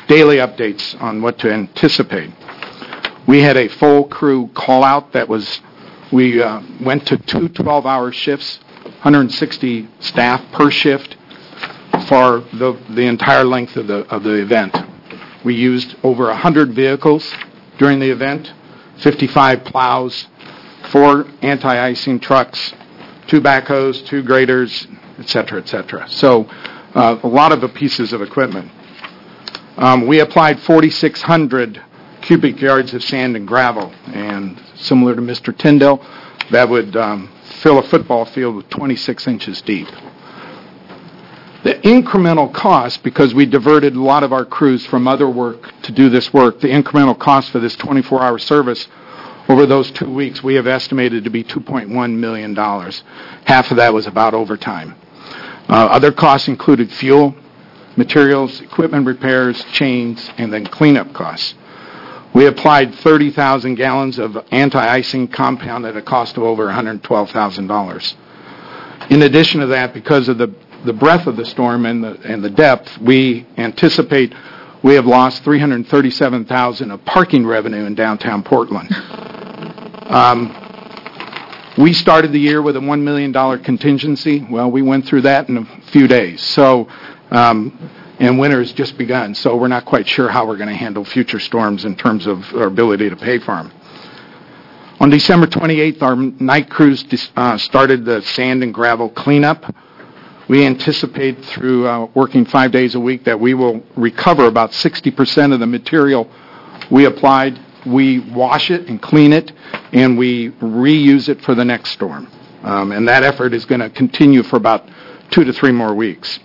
daily updates on what to anticipate. We had a full crew call-out that was, we uh, went to two twelve-hour shifts, one hundred sixty staff per shift for the, the entire length of the, of the event. We used over one hundred vehicles during the event, fifty-five plows, four anti-icing trucks, two backhoes, two graders, et cetera, et cetera. So uh, a lot of the pieces of equipment. Um, we applied forty-six hundred cubic yards of sand and gravel, and similar to Mister Tyndall, that would um, fill a football field with twenty-six inches deep. The incremental cost, because we diverted a lot of our crews from other work to do this work, the incremental cost for this twenty-four hour service over those two weeks we have estimated to be two point one million dollars. Half of that was about overtime. Uh, other costs included fuel, materials, equipment repairs, chains, and then cleanup costs. We applied thirty thousand gallons of anti-icing compound at a cost of over one hundred twelve thousand dollars. In addition to that, because of the, the breadth of the storm and the, and the depth, we anticipate we have lost three hundred thirty-seven thousand dollars of parking revenue in downtown Portland. Um, we started the year with a one million dollars contingency. Well, we went through that in a few days. So, um, and winter has just begun, so we're not quite sure how we're going to handle future storms in terms of our ability to pay for them. On December twenty-eighth, our night crews uh, started the sand and gravel cleanup. We anticipate through uh, working five days a week that we will recover about sixty percent of the material we applied. We wash it and clean it, and we reuse it for the next storm. Um, and that effort is going to continue for about two to three more weeks.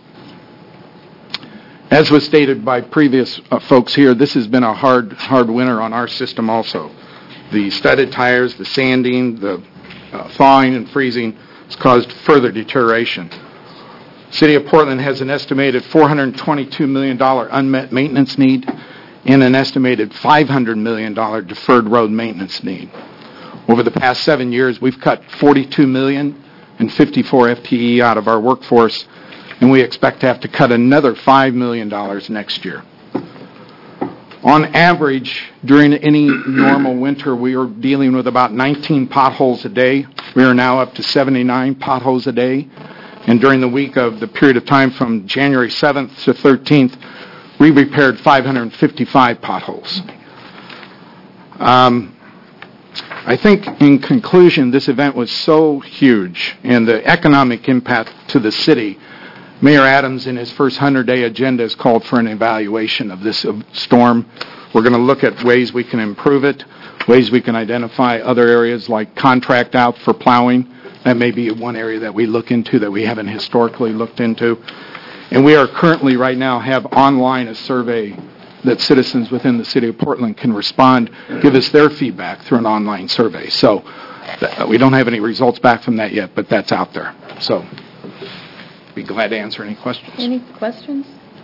As was stated by previous uh, folks here, this has been a hard, hard winter on our system also. The studded tires, the sanding, the uh, thawing and freezing has caused further deterioration. City of Portland has an estimated four hundred twenty-two million dollars unmet maintenance need and an estimated five hundred million dollars deferred road maintenance need. Over the past seven years, we've cut forty-two million dollars and fifty-four F T E out of our workforce, and we expect to have to cut another five million dollars next year. On average, during any normal winter, we are dealing with about nineteen potholes a day. We are now up to seventy-nine potholes a day. And during the week of the period of time from January seventh to thirteenth, we repaired five hundred fifty-five potholes. Um, I think in conclusion, this event was so huge, and the economic impact to the city, Mayor Adams in his first hundred-day agenda has called for an evaluation of this storm. We're going to look at ways we can improve it, ways we can identify other areas like contract out for plowing. That may be one area that we look into that we haven't historically looked into. And we are currently right now have online a survey that citizens within the city of Portland can respond, give us their feedback through an online survey. So th- we don't have any results back from that yet, but that's out there. So be glad to answer any questions. Any questions?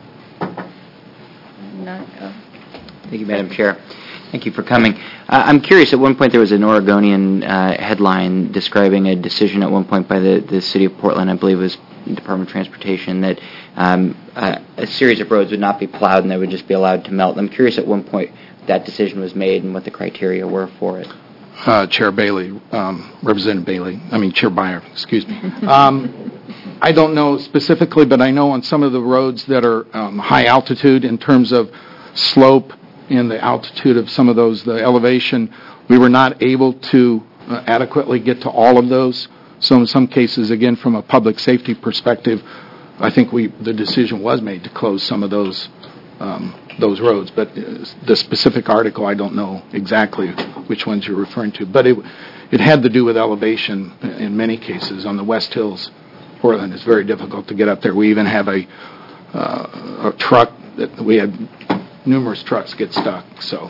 Not, oh. Thank you, Madam Chair. Thank you for coming. Uh, I'm curious, at one point there was an Oregonian uh, headline describing a decision at one point by the, the City of Portland, I believe it was Department of Transportation, that um, uh, a series of roads would not be plowed and they would just be allowed to melt. I'm curious at one point that decision was made and what the criteria were for it. Uh, Chair Bailey, um, Representative Bailey, I mean Chair Beyer, excuse me. Um, I don't know specifically, but I know on some of the roads that are um, high altitude in terms of slope and the altitude of some of those, the elevation, we were not able to uh, adequately get to all of those. So in some cases, again, from a public safety perspective, I think we the decision was made to close some of those um, those roads. But uh, the specific article, I don't know exactly which ones you're referring to. But it it had to do with elevation in many cases. On the West Hills, Portland, it's very difficult to get up there. We even have a uh, a truck that we had numerous trucks get stuck. So.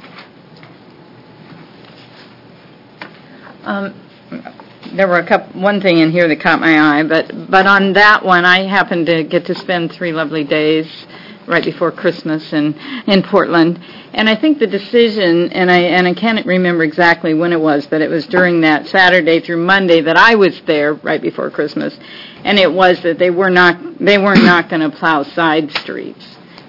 Um, there were a couple, one thing in here that caught my eye, but but on that one, I happened to get to spend three lovely days right before Christmas in in Portland, and I think the decision, and I and I can't remember exactly when it was, but it was during that Saturday through Monday that I was there right before Christmas, and it was that they were not they were not going to plow side streets.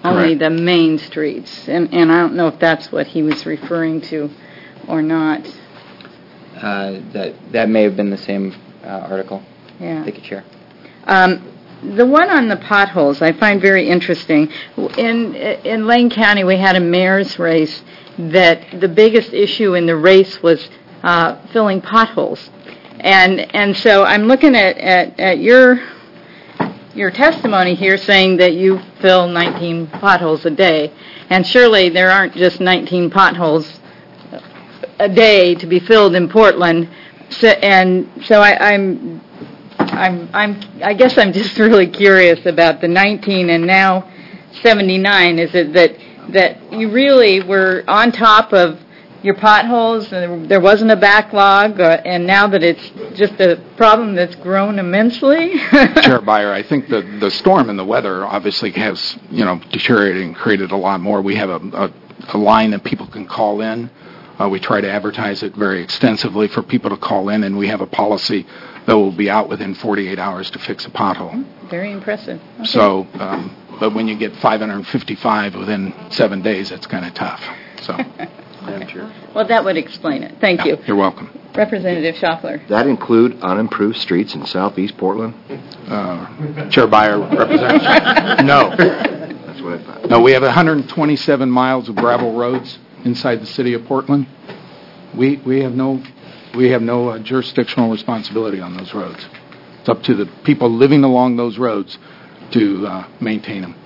only Correct. the main streets. And, and I don't know if that's what he was referring to or not. Uh, That that may have been the same uh, article. Yeah. Thank you, Chair. Um, the one on the potholes I find very interesting. In in Lane County, we had a mayor's race that the biggest issue in the race was uh, filling potholes, and and so I'm looking at, at, at your your testimony here saying that you fill nineteen potholes a day, and surely there aren't just nineteen potholes a day to be filled in Portland. So, and so I, I'm, I'm, I'm, I guess I'm just really curious about the nineteen and now seventy-nine. Is it that that you really were on top of your potholes and there wasn't a backlog, uh, and now that it's just a problem that's grown immensely? Chair Byer, I think the the storm and the weather obviously has, you know, deteriorated and created a lot more. We have a, a, a line that people can call in. Uh, we try to advertise it very extensively for people to call in, and we have a policy that will be out within forty-eight hours to fix a pothole. Very impressive. Okay. So, um, but when you get five hundred fifty-five within seven days, it's kind of tough. So, Madam Chair. Well, that would explain it. Thank you. You're welcome. Representative Schaffler. That include unimproved streets in southeast Portland? Uh, Chair Byer, Representative. No. That's what I thought. No, we have one hundred twenty-seven miles of gravel roads inside the city of Portland. We we have no we have no uh, jurisdictional responsibility on those roads. It's up to the people living along those roads to uh, maintain them.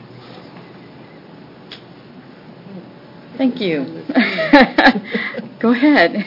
Thank you. Go ahead.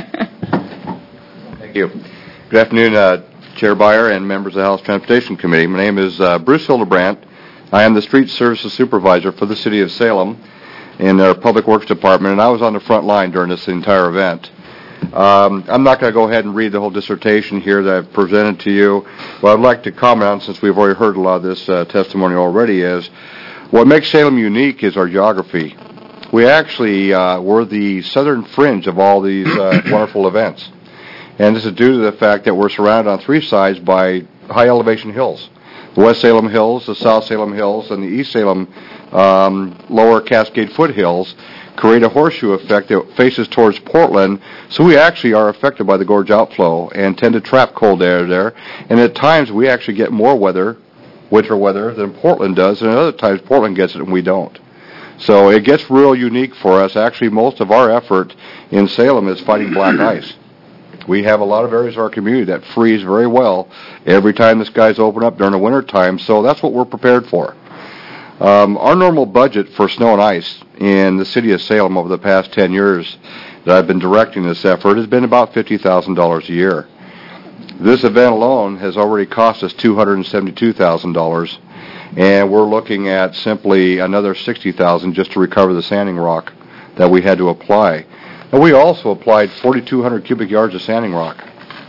Thank you. Good afternoon, uh, Chair Byer and members of the House Transportation Committee. My name is uh, Bruce Hildebrandt. I am the Street Services Supervisor for the City of Salem in their Public Works Department, and I was on the front line during this entire event. Um, I'm not going to go ahead and read the whole dissertation here that I've presented to you. What I'd like to comment on, since we've already heard a lot of this uh, testimony already, is what makes Salem unique is our geography. We actually uh, we're the southern fringe of all these uh, wonderful events. And this is due to the fact that we're surrounded on three sides by high elevation hills. The West Salem Hills, the South Salem Hills, and the East Salem um, lower Cascade foothills create a horseshoe effect that faces towards Portland, so we actually are affected by the gorge outflow and tend to trap cold air there. And at times we actually get more weather, winter weather, than Portland does, and at other times Portland gets it and we don't. So it gets real unique for us. Actually, most of our effort in Salem is fighting black ice. We have a lot of areas of our community that freeze very well every time the skies open up during the winter time, so that's what we're prepared for. Um, our normal budget for snow and ice in the city of Salem over the past ten years that I've been directing this effort has been about fifty thousand dollars a year. This event alone has already cost us two hundred seventy-two thousand dollars, and we're looking at simply another sixty thousand dollars just to recover the sanding rock that we had to apply. And we also applied forty-two hundred cubic yards of sanding rock.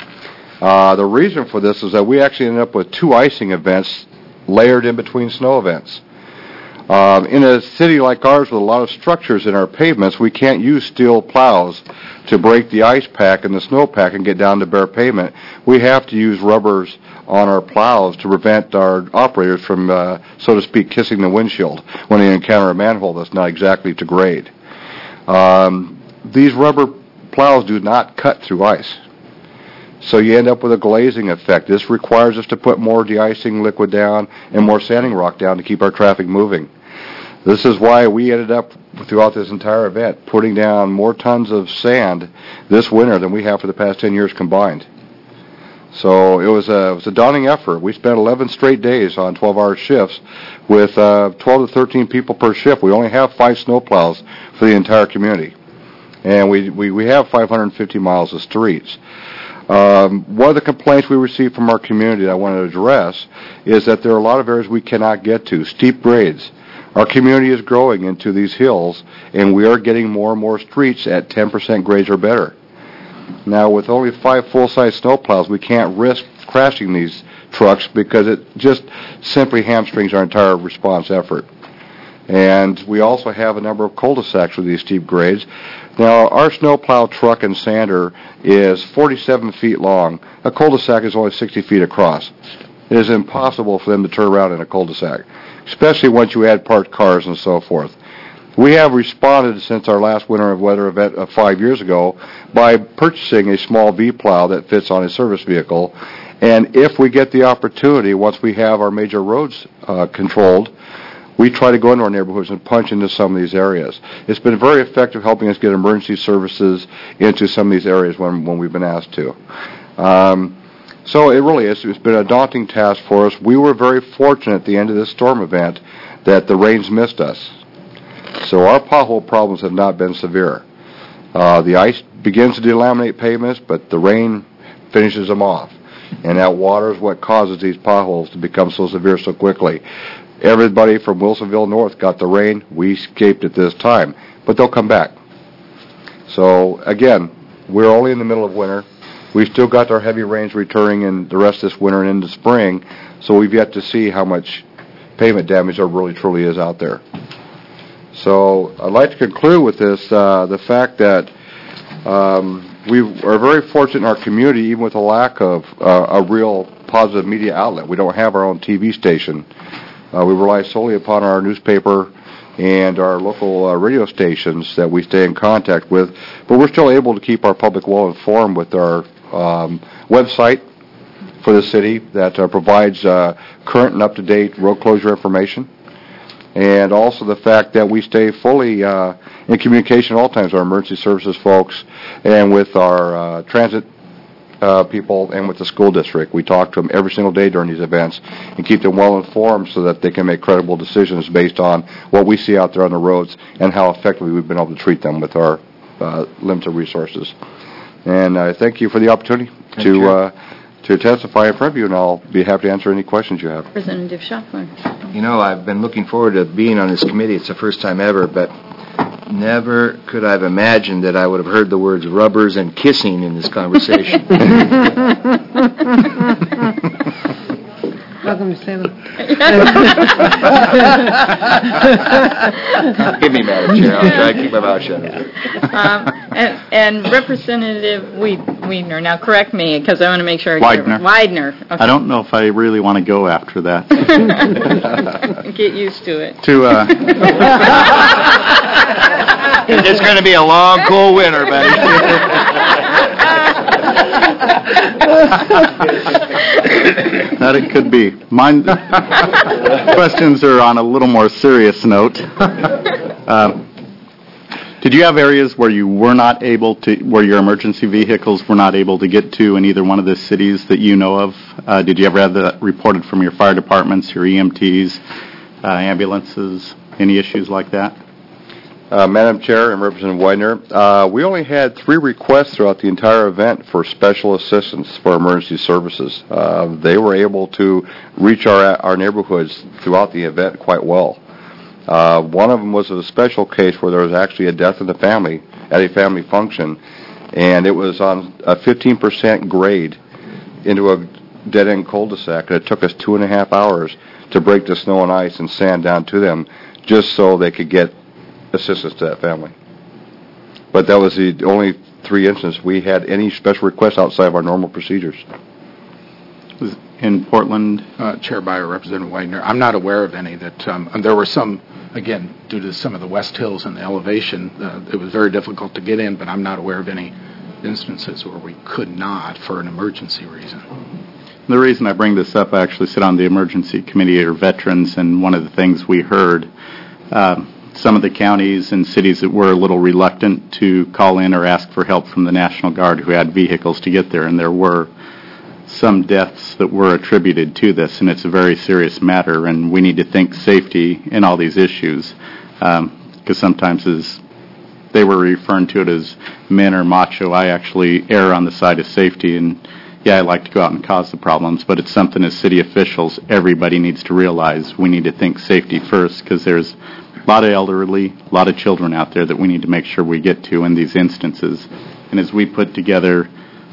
Uh, the reason for this is that we actually ended up with two icing events layered in between snow events. Um, in a city like ours with a lot of structures in our pavements, we can't use steel plows to break the ice pack and the snow pack and get down to bare pavement. We have to use rubbers on our plows to prevent our operators from, uh, so to speak, kissing the windshield when they encounter a manhole that's not exactly to grade. Um, these rubber plows do not cut through ice. So you end up with a glazing effect. This requires us to put more de-icing liquid down and more sanding rock down to keep our traffic moving. This is why we ended up, throughout this entire event, putting down more tons of sand this winter than we have for the past ten years combined. So it was a, it was a daunting effort. We spent eleven straight days on twelve-hour shifts with uh, twelve to thirteen people per shift. We only have five snowplows for the entire community. And we, we, we have five hundred fifty miles of streets. Um, one of the complaints we received from our community that I want to address is that there are a lot of areas we cannot get to, steep grades. Our community is growing into these hills, and we are getting more and more streets at ten percent grades or better. Now, with only five full-size snowplows, we can't risk crashing these trucks because it just simply hamstrings our entire response effort. And we also have a number of cul-de-sacs with these steep grades. Now, our snowplow truck and sander is forty-seven feet long. A cul-de-sac is only sixty feet across. It is impossible for them to turn around in a cul-de-sac. especially once you add parked cars and so forth. We have responded since our last winter weather event of five years ago by purchasing a small V-plow that fits on a service vehicle. And if we get the opportunity, once we have our major roads uh, controlled, we try to go into our neighborhoods and punch into some of these areas. It's been very effective helping us get emergency services into some of these areas when, when we've been asked to. Um, so it really is. It's been a daunting task for us. We were very fortunate at the end of this storm event that the rains missed us. So our pothole problems have not been severe. Uh, the ice begins to delaminate pavements, but the rain finishes them off. And that water is what causes these potholes to become so severe so quickly. Everybody from Wilsonville North got the rain. We escaped at this time. But they'll come back. So, again, we're only in the middle of winter. We've still got our heavy rains returning in the rest of this winter and into spring. So we've yet to see how much pavement damage there really truly is out there. So I'd like to conclude with this, uh, the fact that um, we are very fortunate in our community, even with a lack of uh, a real positive media outlet. We don't have our own T V station. Uh, we rely solely upon our newspaper and our local uh, radio stations that we stay in contact with, but we're still able to keep our public well informed with our um, website for the city that uh, provides uh, current and up-to-date road closure information, and also the fact that we stay fully uh, in communication at all times with our emergency services folks and with our uh, transit Uh, people and with the school district. We talk to them every single day during these events and keep them well informed so that they can make credible decisions based on what we see out there on the roads and how effectively we've been able to treat them with our uh, limited resources. And I thank you for the opportunity to uh, to testify in front of you, and I'll be happy to answer any questions you have. Representative Schaffler. You know, I've been looking forward to being on this committee. It's the first time ever, but never could I have imagined that I would have heard the words rubbers and kissing in this conversation. Welcome to Salem. Give me, Madam Chair. I'll try to keep my mouth shut. Um, and, and Representative Weidner, now correct me because I want to make sure. I Weidner. Weidner. Okay. I don't know if I really want to go after that. Get used to it. to uh, It's going to be a long, cool winter, buddy. that it could be. Mine questions are on a little more serious note. Uh, did you have areas where you were not able to, where your emergency vehicles were not able to get to in either one of the cities that you know of? Uh, did you ever have that reported from your fire departments, your E M Ts, uh, ambulances, any issues like that? Uh, Madam Chair and Representative Weidner, uh, we only had three requests throughout the entire event for special assistance for emergency services. Uh, they were able to reach our our neighborhoods throughout the event quite well. Uh, one of them was a special case where there was actually a death in the family at a family function, and it was on a fifteen percent grade into a dead-end cul-de-sac, and it took us two and a half hours to break the snow and ice and sand down to them just so they could get assistance to that family. But that was the only three instances we had any special requests outside of our normal procedures. In Portland? Uh, Chair Byer, Representative Weidner, I'm not aware of any that, um, and there were some, again, due to some of the West Hills and the elevation, uh, it was very difficult to get in, but I'm not aware of any instances where we could not for an emergency reason. The reason I bring this up, I actually sit on the emergency committee or veterans, and one of the things we heard, um, some of the counties and cities that were a little reluctant to call in or ask for help from the National Guard who had vehicles to get there, and there were some deaths that were attributed to this, and it's a very serious matter, and we need to think safety in all these issues, because um, sometimes as they were referring to it as men or macho, I actually err on the side of safety, and yeah, I like to go out and cause the problems, but it's something as city officials, everybody needs to realize we need to think safety first, because there's a lot of elderly, a lot of children out there that we need to make sure we get to in these instances. And as we put together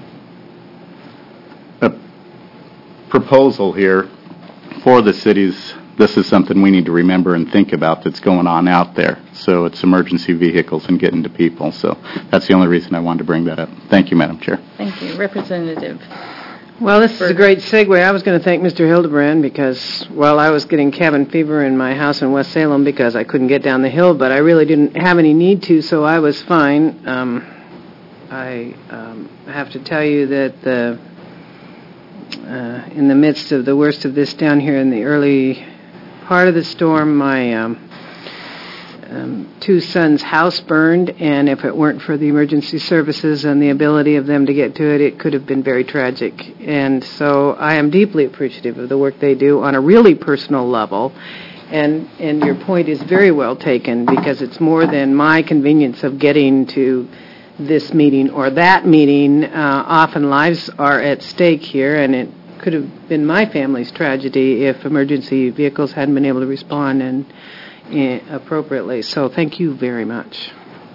a proposal here for the cities, this is something we need to remember and think about that's going on out there. So it's emergency vehicles and getting to people. So that's the only reason I wanted to bring that up. Thank you, Madam Chair. Thank you. Representative Well, this is a great segue. I was going to thank Mister Hildebrand because while I was getting cabin fever in my house in West Salem because I couldn't get down the hill, but I really didn't have any need to, so I was fine. Um, I um, have to tell you that the, uh, in the midst of the worst of this down here in the early part of the storm, my um, um, two sons' house burned, and if it weren't for the emergency services and the ability of them to get to it, it could have been very tragic. And so I am deeply appreciative of the work they do on a really personal level. And and your point is very well taken because it's more than my convenience of getting to this meeting or that meeting. Uh, often lives are at stake here, and it could have been my family's tragedy if emergency vehicles hadn't been able to respond and uh, appropriately. So thank you very much.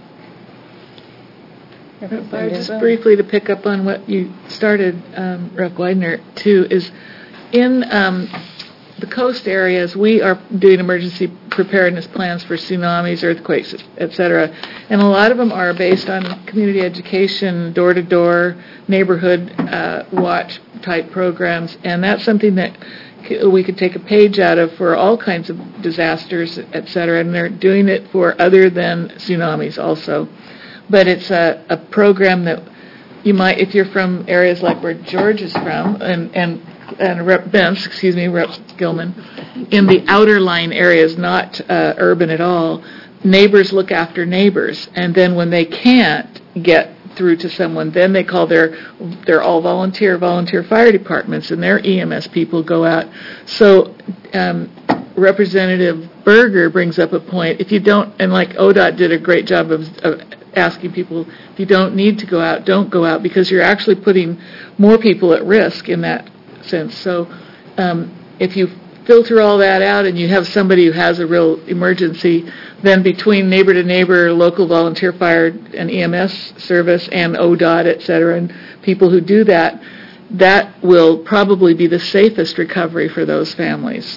Uh, just briefly to pick up on what you started, um, Representative Widener, too, is in um, the coast areas, we are doing emergency preparedness plans for tsunamis, earthquakes, et cetera, and a lot of them are based on community education, door-to-door, neighborhood uh, watch type programs, and that's something that c- we could take a page out of for all kinds of disasters, et cetera, and they're doing it for other than tsunamis also. But it's a, a program that you might, if you're from areas like where George is from, and, and and Rep Bentz, excuse me, Rep Gilman, in the outer line areas, not uh, urban at all, neighbors look after neighbors, and then when they can't get through to someone, then they call their, they're all volunteer, volunteer fire departments, and their E M S people go out. So um, Representative Berger brings up a point, if you don't, and like O D O T did a great job of, of asking people, if you don't need to go out, don't go out, because you're actually putting more people at risk in that sense. So um, if you filter all that out and you have somebody who has a real emergency, then between neighbor to neighbor, local volunteer fire and E M S service and O D O T, et cetera, and people who do that, that will probably be the safest recovery for those families.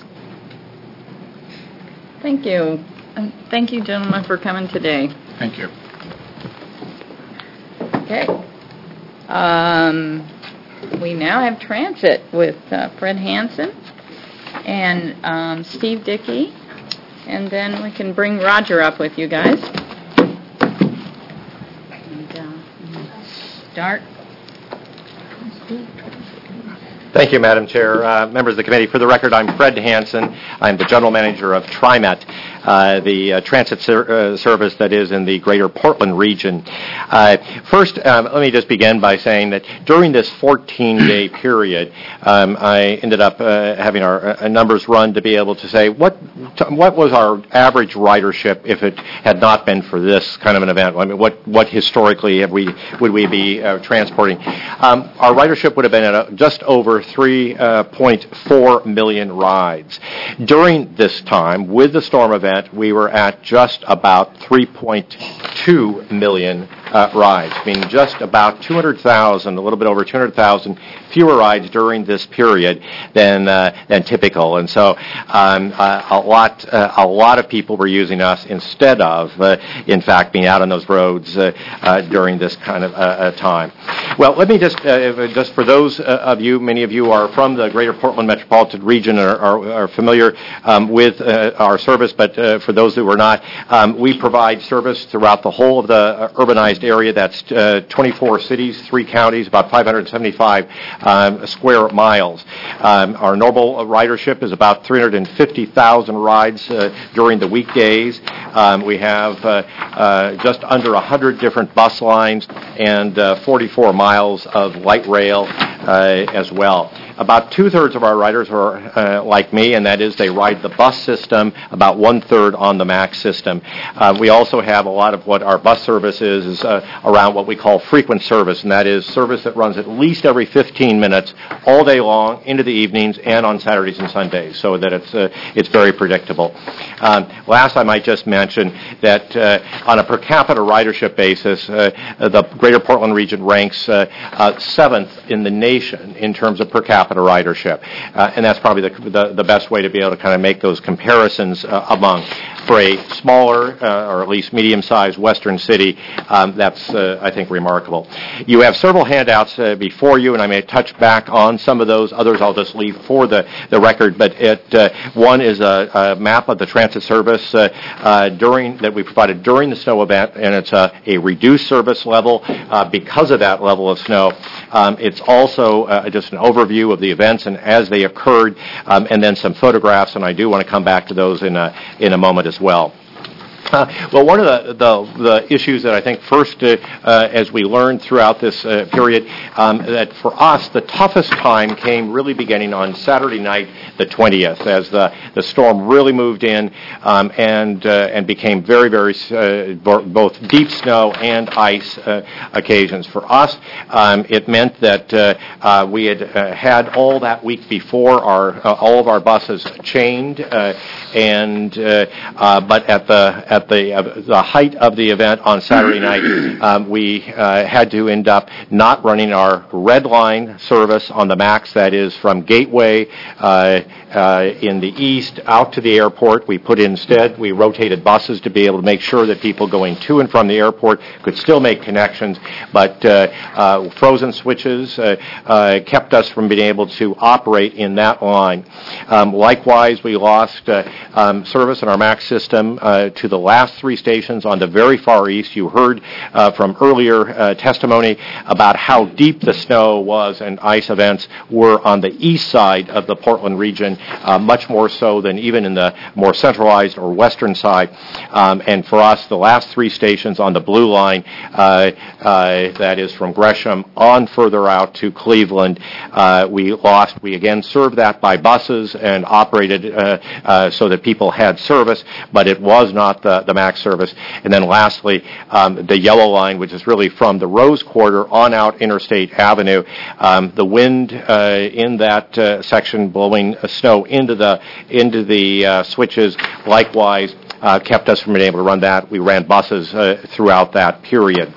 Thank you. And thank you, gentlemen, for coming today. Thank you. Okay. Um, we now have transit with uh, Fred Hansen and um, Steve Dickey, and then we can bring Roger up with you guys. And uh, start. Thank you, Madam Chair. Uh, members of the committee, for the record, I'm Fred Hansen. I'm the general manager of TriMet, uh, the uh, transit ser- uh, service that is in the greater Portland region. Uh, first, um, let me just begin by saying that during this fourteen-day period, um, I ended up uh, having our uh, numbers run to be able to say what t- what was our average ridership if it had not been for this kind of an event. I mean, what what historically have we would we be uh, transporting? Um, our ridership would have been at a, just over three point four million rides. During this time, with the storm event, we were at just about three point two million uh, rides, meaning just about two hundred thousand, a little bit over two hundred thousand fewer rides during this period than uh, than typical. And so, um, uh, a lot uh, a lot of people were using us instead of, uh, in fact, being out on those roads uh, uh, during this kind of uh, time. Well, let me just uh, just for those uh, of you, many of you are from the greater Portland metropolitan region and are, are, are familiar um, with uh, our service, but uh, for those who are not, um, we provide service throughout the whole of the uh, urbanized area. That's uh, twenty-four cities, three counties, about five hundred seventy-five um, square miles. Um, our normal ridership is about three hundred fifty thousand rides uh, during the weekdays. Um, we have uh, uh, just under one hundred different bus lines and uh, forty-four miles of light rail uh, as well. About two-thirds of our riders are uh, like me, and that is they ride the bus system, about one-third on the MAX system. Uh, we also have a lot of what our bus service is, is uh, around what we call frequent service, and that is service that runs at least every fifteen minutes all day long, into the evenings, and on Saturdays and Sundays, so that it's uh, it's very predictable. Um, last, I might just mention that uh, on a per capita ridership basis, uh, the greater Portland region ranks uh, uh, seventh in the nation in terms of per capita ridership, uh, and that's probably the, the the best way to be able to kind of make those comparisons uh, among. for a smaller, uh, or at least medium-sized western city, um, that's, uh, I think, remarkable. You have several handouts uh, before you, and I may touch back on some of those. Others I'll just leave for the, the record, but it, uh, one is a, a map of the transit service uh, uh, during that we provided during the snow event, and it's a, a reduced service level uh, because of that level of snow. Um, it's also uh, just an overview of the events and as they occurred, um, and then some photographs, and I do want to come back to those in a, in a moment as well. Uh, well, one of the, the, the issues that I think first, uh, uh, as we learned throughout this uh, period, um, that for us the toughest time came really beginning on Saturday night, the twentieth, as the, the storm really moved in um, and uh, and became very, very uh, both deep snow and ice uh, occasions. For us, um, it meant that uh, uh, we had uh, had all that week before our uh, all of our buses chained, uh, and uh, uh, but at the at the uh, the height of the event on Saturday night, um, we uh, had to end up not running our red line service on the MAX, that is from Gateway uh, uh, in the east out to the airport. We put instead, we rotated buses to be able to make sure that people going to and from the airport could still make connections, but uh, uh, frozen switches uh, uh, kept us from being able to operate in that line. Um, likewise, we lost uh, um, service in our MAX system uh, to the last three stations on the very far east. You heard uh, from earlier uh, testimony about how deep the snow was and ice events were on the east side of the Portland region, uh, much more so than even in the more centralized or western side. Um, and for us, the last three stations on the blue line, uh, uh, that is from Gresham on further out to Cleveland, uh, we lost. We again served that by buses and operated uh, uh, so that people had service, but it was not the, the MAX service. And then lastly, um, the yellow line, which is really from the Rose Quarter on out Interstate Avenue. Um, the wind uh, in that uh, section blowing uh, snow into the into the uh, switches, likewise, uh, kept us from being able to run that. We ran buses uh, throughout that period.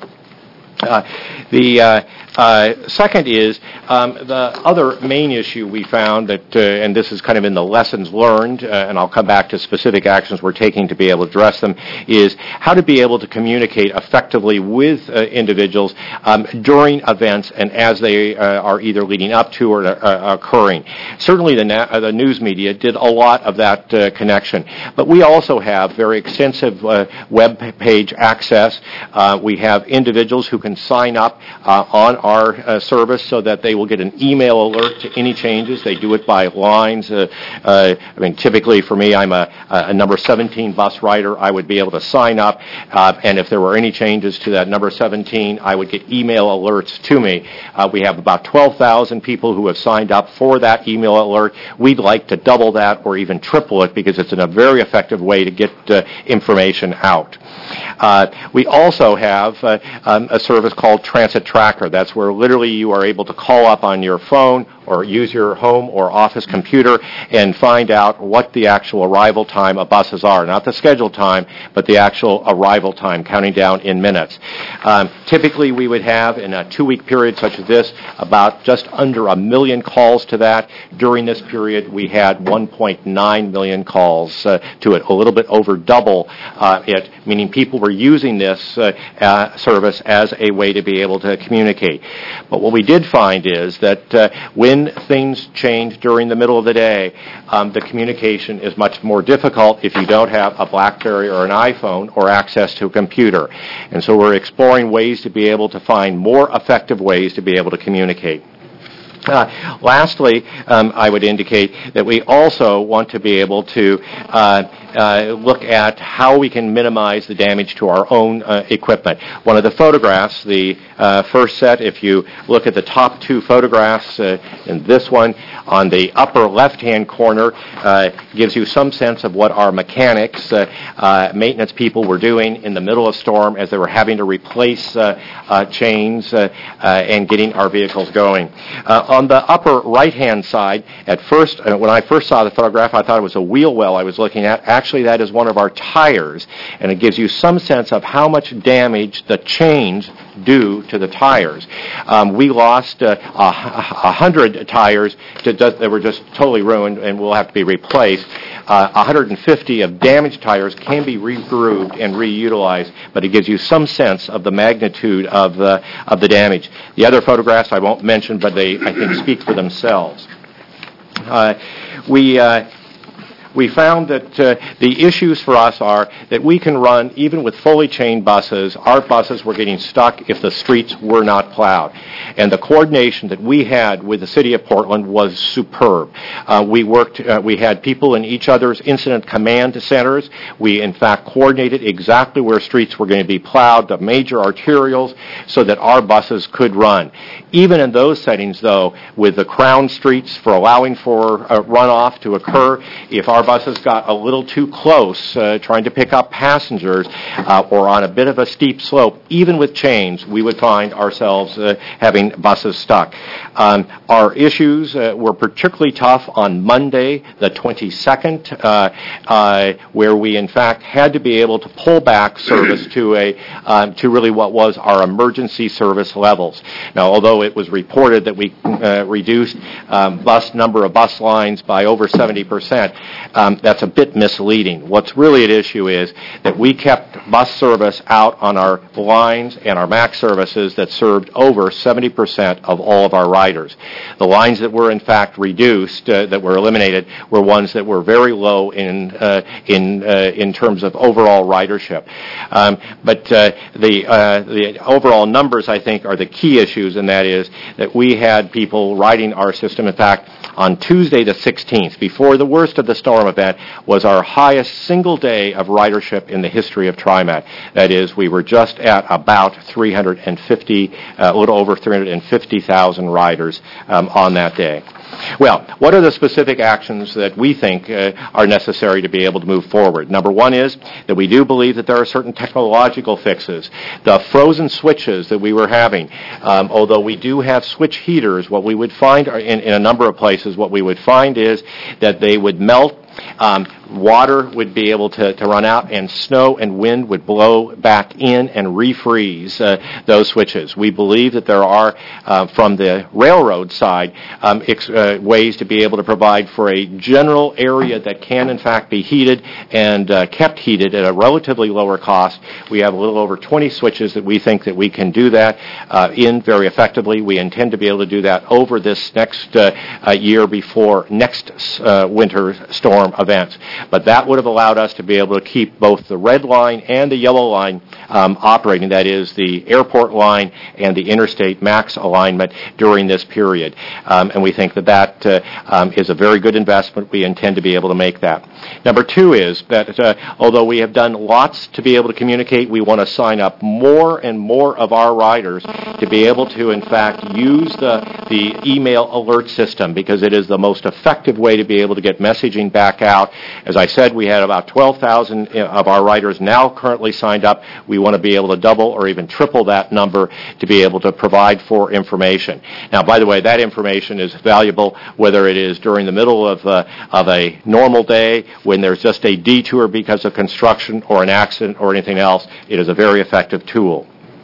Uh, the uh, uh, second is um, the other main issue we found that, uh, and this is kind of in the lessons learned, uh, and I'll come back to specific actions we're taking to be able to address them, is how to be able to communicate effectively with uh, individuals um, during events and as they uh, are either leading up to or uh, occurring. Certainly the, na- uh, the news media did a lot of that uh, connection, but we also have very extensive uh, web page access. Uh, we have individuals who can sign up uh, on our uh, service so that they will get an email alert to any changes. They do it by lines. Uh, uh, I mean, typically for me, I'm a, a number seventeen bus rider. I would be able to sign up, uh, and if there were any changes to that number seventeen, I would get email alerts to me. Uh, we have about twelve thousand people who have signed up for that email alert. We'd like to double that or even triple it because it's a very effective way to get uh, information out. Uh, we also have uh, um, a service called Transit Tracker. That's where literally you are able to call up on your phone or use your home or office computer and find out what the actual arrival time of buses are. Not the scheduled time, but the actual arrival time, counting down in minutes. Um, typically, we would have, in a two-week period such as this, about just under a million calls to that. During this period, we had one point nine million calls uh, to it, a little bit over double uh, it, meaning people were using this uh, uh, service as a way to be able to communicate. But what we did find is that uh, when things change during the middle of the day, um, the communication is much more difficult if you don't have a BlackBerry or an iPhone or access to a computer. And so we're exploring ways to be able to find more effective ways to be able to communicate. Uh, lastly, um, I would indicate that we also want to be able to uh, uh, look at how we can minimize the damage to our own uh, equipment. One of the photographs, the uh, first set, if you look at the top two photographs, uh, in this one on the upper left-hand corner, uh, gives you some sense of what our mechanics, uh, uh, maintenance people were doing in the middle of storm as they were having to replace uh, uh, chains uh, uh, and getting our vehicles going. Uh, on the upper right-hand side, at first, uh, when I first saw the photograph, I thought it was a wheel well I was looking at. Actually, that is one of our tires, and it gives you some sense of how much damage the chains do to the tires. Um, we lost uh, a hundred tires to, that were just totally ruined and will have to be replaced. Uh, one hundred fifty of damaged tires can be regrooved and reutilized, but it gives you some sense of the magnitude of the, of the damage. The other photographs I won't mention, but they, I think, speak for themselves. Uh, we... Uh, We found that uh, the issues for us are that we can run, even with fully chained buses, our buses were getting stuck if the streets were not plowed. And the coordination that we had with the City of Portland was superb. Uh, we worked, uh, we had people in each other's incident command centers. We, in fact, coordinated exactly where streets were going to be plowed, the major arterials, so that our buses could run. Even in those settings, though, with the crown streets for allowing for a runoff to occur, if our buses got a little too close, uh, trying to pick up passengers, uh, or on a bit of a steep slope, even with chains, we would find ourselves uh, having buses stuck. Um, our issues uh, were particularly tough on Monday, the twenty-second, uh, uh, where we, in fact, had to be able to pull back service to a um, to really what was our emergency service levels. Now, although it was reported that we uh, reduced um, bus number of bus lines by over seventy percent, Um, that's a bit misleading. What's really at issue is that we kept bus service out on our lines and our MAX services that served over seventy percent of all of our riders. The lines that were in fact reduced, uh, that were eliminated, were ones that were very low in uh, in uh, in terms of overall ridership. Um, but uh, the uh, the overall numbers, I think, are the key issues, and that is that we had people riding our system. In fact, on Tuesday the sixteenth, before the worst of the storm event, was our highest single day of ridership in the history of TriMet. That is, we were just at about three hundred fifty, uh, a little over three hundred fifty thousand riders um, on that day. Well, what are the specific actions that we think uh, are necessary to be able to move forward? Number one is that we do believe that there are certain technological fixes. The frozen switches that we were having, um, although we do have switch heaters, what we would find are in, in a number of places, what we would find is that they would melt. Um, water would be able to, to run out, and snow and wind would blow back in and refreeze uh, those switches. We believe that there are, uh, from the railroad side, um, ex- uh, ways to be able to provide for a general area that can, in fact, be heated and uh, kept heated at a relatively lower cost. We have a little over twenty switches that we think that we can do that uh, in very effectively. We intend to be able to do that over this next uh, uh, year before next uh, winter storm events. But that would have allowed us to be able to keep both the red line and the yellow line um, operating, that is, the airport line and the interstate MAX alignment during this period. Um, and we think that that uh, um, is a very good investment. We intend to be able to make that. Number two is that uh, although we have done lots to be able to communicate, we want to sign up more and more of our riders to be able to, in fact, use the, the email alert system, because it is the most effective way to be able to get messaging back out. As I said, we had about twelve thousand of our riders now currently signed up. We want to be able to double or even triple that number to be able to provide for information. Now, by the way, that information is valuable whether it is during the middle of, uh, of a normal day, when there's just a detour because of construction or an accident or anything else. It is a very effective tool.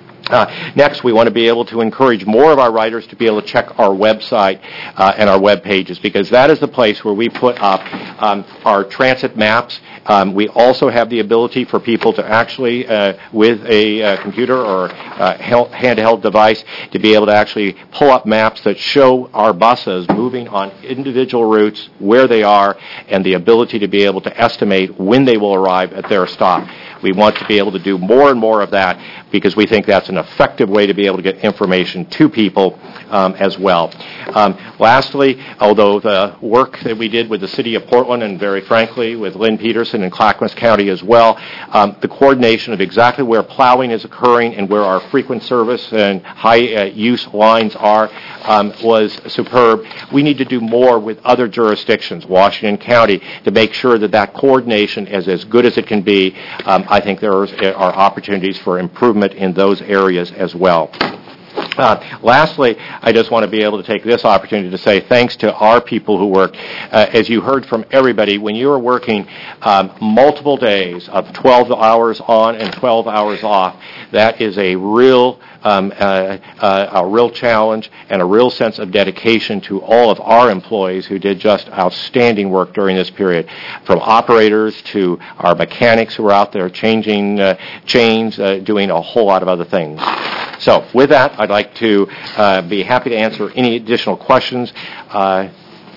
Uh, next, we want to be able to encourage more of our riders to be able to check our website uh, and our web pages, because that is the place where we put up um, our transit maps. Um, we also have the ability for people to actually, uh, with a uh, computer or uh, handheld device, to be able to actually pull up maps that show our buses moving on individual routes, where they are, and the ability to be able to estimate when they will arrive at their stop. We want to be able to do more and more of that, because we think that's an effective way to be able to get information to people um, as well. Um, lastly, although the work that we did with the City of Portland, and very frankly with Lynn Peterson and Clackamas County as well, um, the coordination of exactly where plowing is occurring and where our frequent service and high uh, use lines are um, was superb. We need to do more with other jurisdictions, Washington County, to make sure that that coordination is as good as it can be. Um, I think there are opportunities for improvement in those areas as well. Uh, lastly, I just want to be able to take this opportunity to say thanks to our people who work. Uh, as you heard from everybody, when you are working um, multiple days of twelve hours on and twelve hours off, that is a real um, uh, uh, a real challenge and a real sense of dedication to all of our employees who did just outstanding work during this period, from operators to our mechanics who are out there changing uh, chains, uh, doing a whole lot of other things. So with that, I'd like to uh, be happy to answer any additional questions. Uh,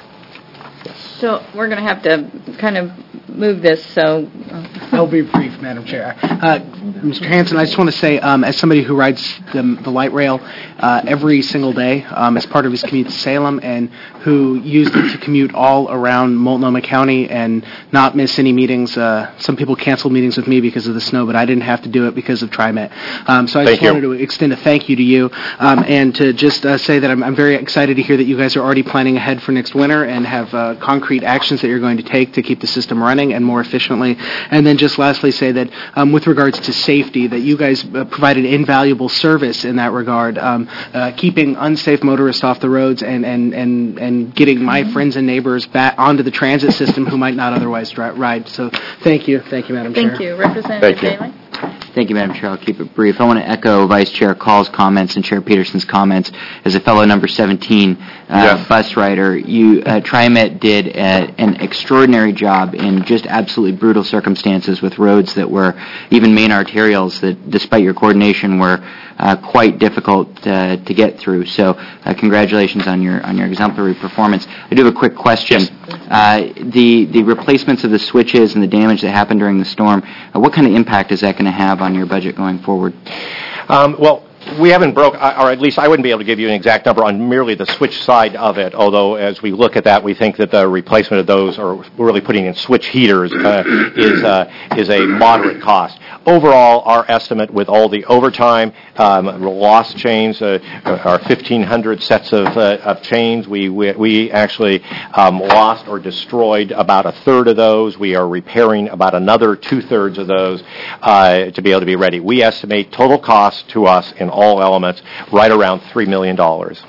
So we're going to have to kind of move this, so... I'll be brief, Madam Chair. Uh, Mister Hanson, I just want to say, um, as somebody who rides the, the light rail uh, every single day um, as part of his commute to Salem, and who used it to commute all around Multnomah County and not miss any meetings. Uh, some people canceled meetings with me because of the snow, but I didn't have to do it because of TriMet. Um, so I Thank just wanted you. to extend a thank you to you, um, and to just uh, say that I'm, I'm very excited to hear that you guys are already planning ahead for next winter and have uh, concrete actions that you're going to take to keep the system running and more efficiently. And then just lastly say that um, with regards to safety, that you guys uh, provided invaluable service in that regard, um, uh, keeping unsafe motorists off the roads and, and, and, and getting my friends and neighbors back onto the transit system who might not otherwise dri- ride. So thank you. Thank you, Madam Chair. Thank you. Representative Bailey? Thank you, Madam Chair. I'll keep it brief. I want to echo Vice Chair Call's comments and Chair Peterson's comments. As a fellow number seventeen uh, Yes. bus rider, you uh, TriMet did a, an extraordinary job in just absolutely brutal circumstances with roads that were even main arterials that, despite your coordination, were uh, quite difficult uh, to get through. So, uh, congratulations on your on your exemplary performance. I do have a quick question. Uh, the the replacements of the switches and the damage that happened during the storm. Uh, what kind of impact is that going to have on your budget going forward? Um, well, we haven't broke, or at least I wouldn't be able to give you an exact number on merely the switch side of it, although as we look at that, we think that the replacement of those, or really putting in switch heaters, uh, is uh, is a moderate cost. Overall, our estimate with all the overtime, um, lost chains, uh, are fifteen hundred sets of, uh, of chains. We, we, we actually um, lost or destroyed about a third of those. We are repairing about another two-thirds of those uh, to be able to be ready. We estimate total cost to us in all elements right around three million dollars.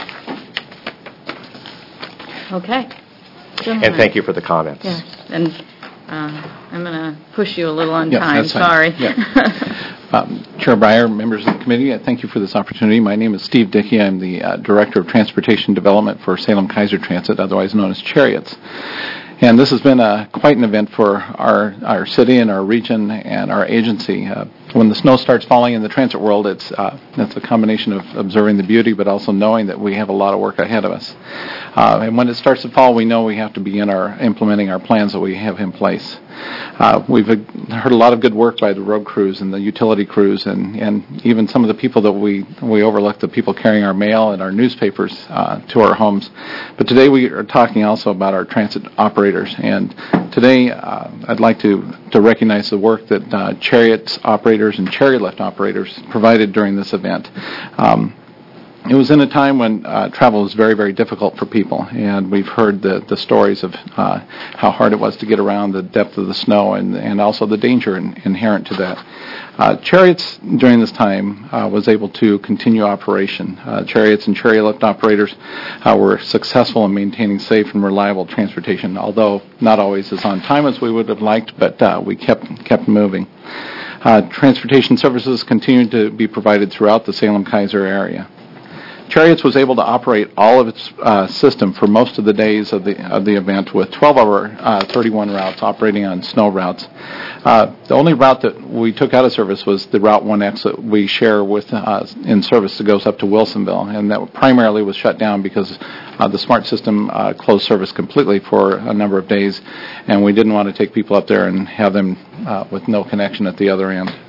Okay. And thank you for the comments. Yes, and uh, I'm going to push you a little on Yeah, time. that's fine. Sorry. Yeah. Um, Chair Breyer, members of the committee, uh, thank you for this opportunity. My name is Steve Dickey. I'm the uh, Director of Transportation Development for Salem Kaiser Transit, otherwise known as Chariots. And this has been a, quite an event for our, our city and our region and our agency. Uh, when the snow starts falling in the transit world, it's, uh, it's a combination of observing the beauty, but also knowing that we have a lot of work ahead of us. Uh, and when it starts to fall, we know we have to begin our implementing our plans that we have in place. Uh, we've heard a lot of good work by the road crews and the utility crews, and, and even some of the people that we we overlook, the people carrying our mail and our newspapers uh, to our homes. But today we are talking also about our transit operators. And today uh, I'd like to, to recognize the work that uh, Chariots operators and Cherry Lift operators provided during this event. Um, It was in a time when uh, travel was very, very difficult for people, and we've heard the, the stories of uh, how hard it was to get around, the depth of the snow, and, and also the danger in, inherent to that. Uh, Chariots, during this time, uh, was able to continue operation. Uh, Chariots and Cherry Lift operators uh, were successful in maintaining safe and reliable transportation, although not always as on time as we would have liked, but uh, we kept kept moving. Uh, transportation services continued to be provided throughout the Salem-Keizer area. Chariots was able to operate all of its uh, system for most of the days of the of the event with twelve hour, uh, thirty-one routes operating on snow routes. Uh, the only route that we took out of service was the Route one X that we share with uh, in service that goes up to Wilsonville, and that primarily was shut down because uh, the SMART system uh, closed service completely for a number of days, and we didn't want to take people up there and have them uh, with no connection at the other end.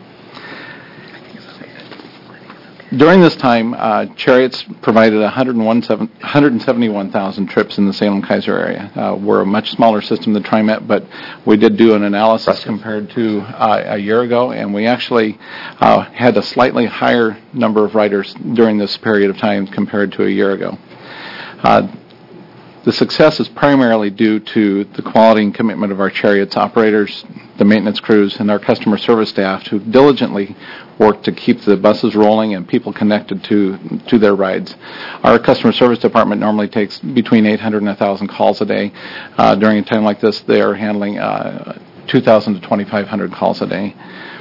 During this time, uh, Chariots provided one hundred seventy-one thousand trips in the Salem-Keizer area. Uh, we're a much smaller system than TriMet, but we did do an analysis compared to uh, a year ago, and we actually uh, had a slightly higher number of riders during this period of time compared to a year ago. Uh, The success is primarily due to the quality and commitment of our Chariots operators, the maintenance crews, and our customer service staff who diligently work to keep the buses rolling and people connected to to their rides. Our customer service department normally takes between eight hundred and one thousand calls a day. Uh, during a time like this, they are handling uh, two thousand to twenty-five hundred calls a day.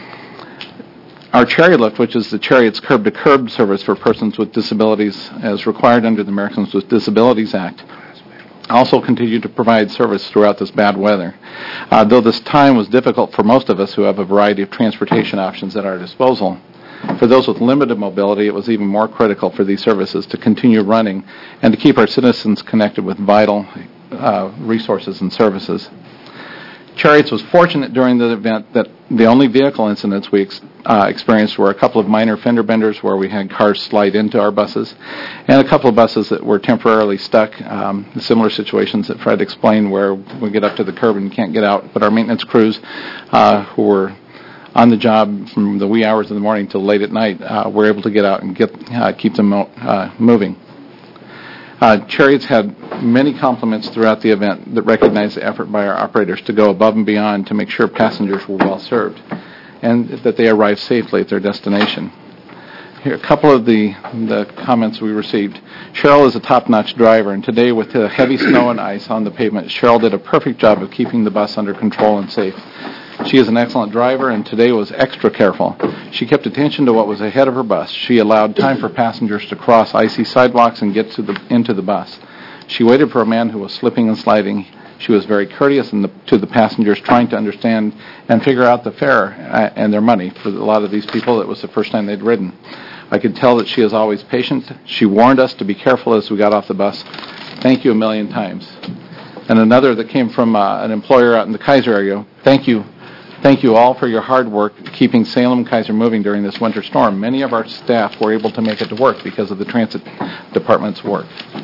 Our Chariot Lift, which is the Chariot's curb-to-curb service for persons with disabilities as required under the Americans with Disabilities Act, also continued to provide service throughout this bad weather. Uh, though this time was difficult for most of us who have a variety of transportation options at our disposal, for those with limited mobility, it was even more critical for these services to continue running and to keep our citizens connected with vital uh, resources and services. Chariots was fortunate during the event that the only vehicle incidents we ex- uh, experienced were a couple of minor fender benders where we had cars slide into our buses, and a couple of buses that were temporarily stuck, um, similar situations that Fred explained where we get up to the curb and can't get out. But our maintenance crews uh, who were on the job from the wee hours of the morning till late at night uh, were able to get out and get uh, keep them mo- uh, moving. Uh, Chariots had many compliments throughout the event that recognized the effort by our operators to go above and beyond to make sure passengers were well served and that they arrived safely at their destination. Here are a couple of the, the comments we received. Cheryl is a top-notch driver, and today with the heavy snow and ice on the pavement, Cheryl did a perfect job of keeping the bus under control and safe. She is an excellent driver, and today was extra careful. She kept attention to what was ahead of her bus. She allowed time for passengers to cross icy sidewalks and get to the, into the bus. She waited for a man who was slipping and sliding. She was very courteous in the, to the passengers, trying to understand and figure out the fare uh, and their money. For a lot of these people, it was the first time they'd ridden. I could tell that she is always patient. She warned us to be careful as we got off the bus. Thank you a million times. And another that came from uh, an employer out in the Kaiser area. Thank you. Thank you all for your hard work keeping Salem-Kaiser moving during this winter storm. Many of our staff were able to make it to work because of the transit department's work.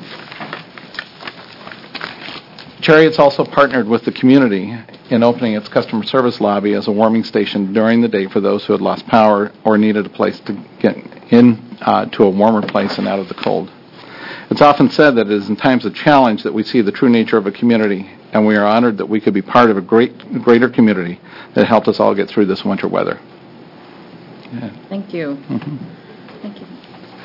Chariots also partnered with the community in opening its customer service lobby as a warming station during the day for those who had lost power or needed a place to get in uh, to a warmer place and out of the cold. It's often said that it is in times of challenge that we see the true nature of a community, and we are honored that we could be part of a great, greater community that helped us all get through this winter weather. Yeah. Thank you. Mm-hmm. Thank you.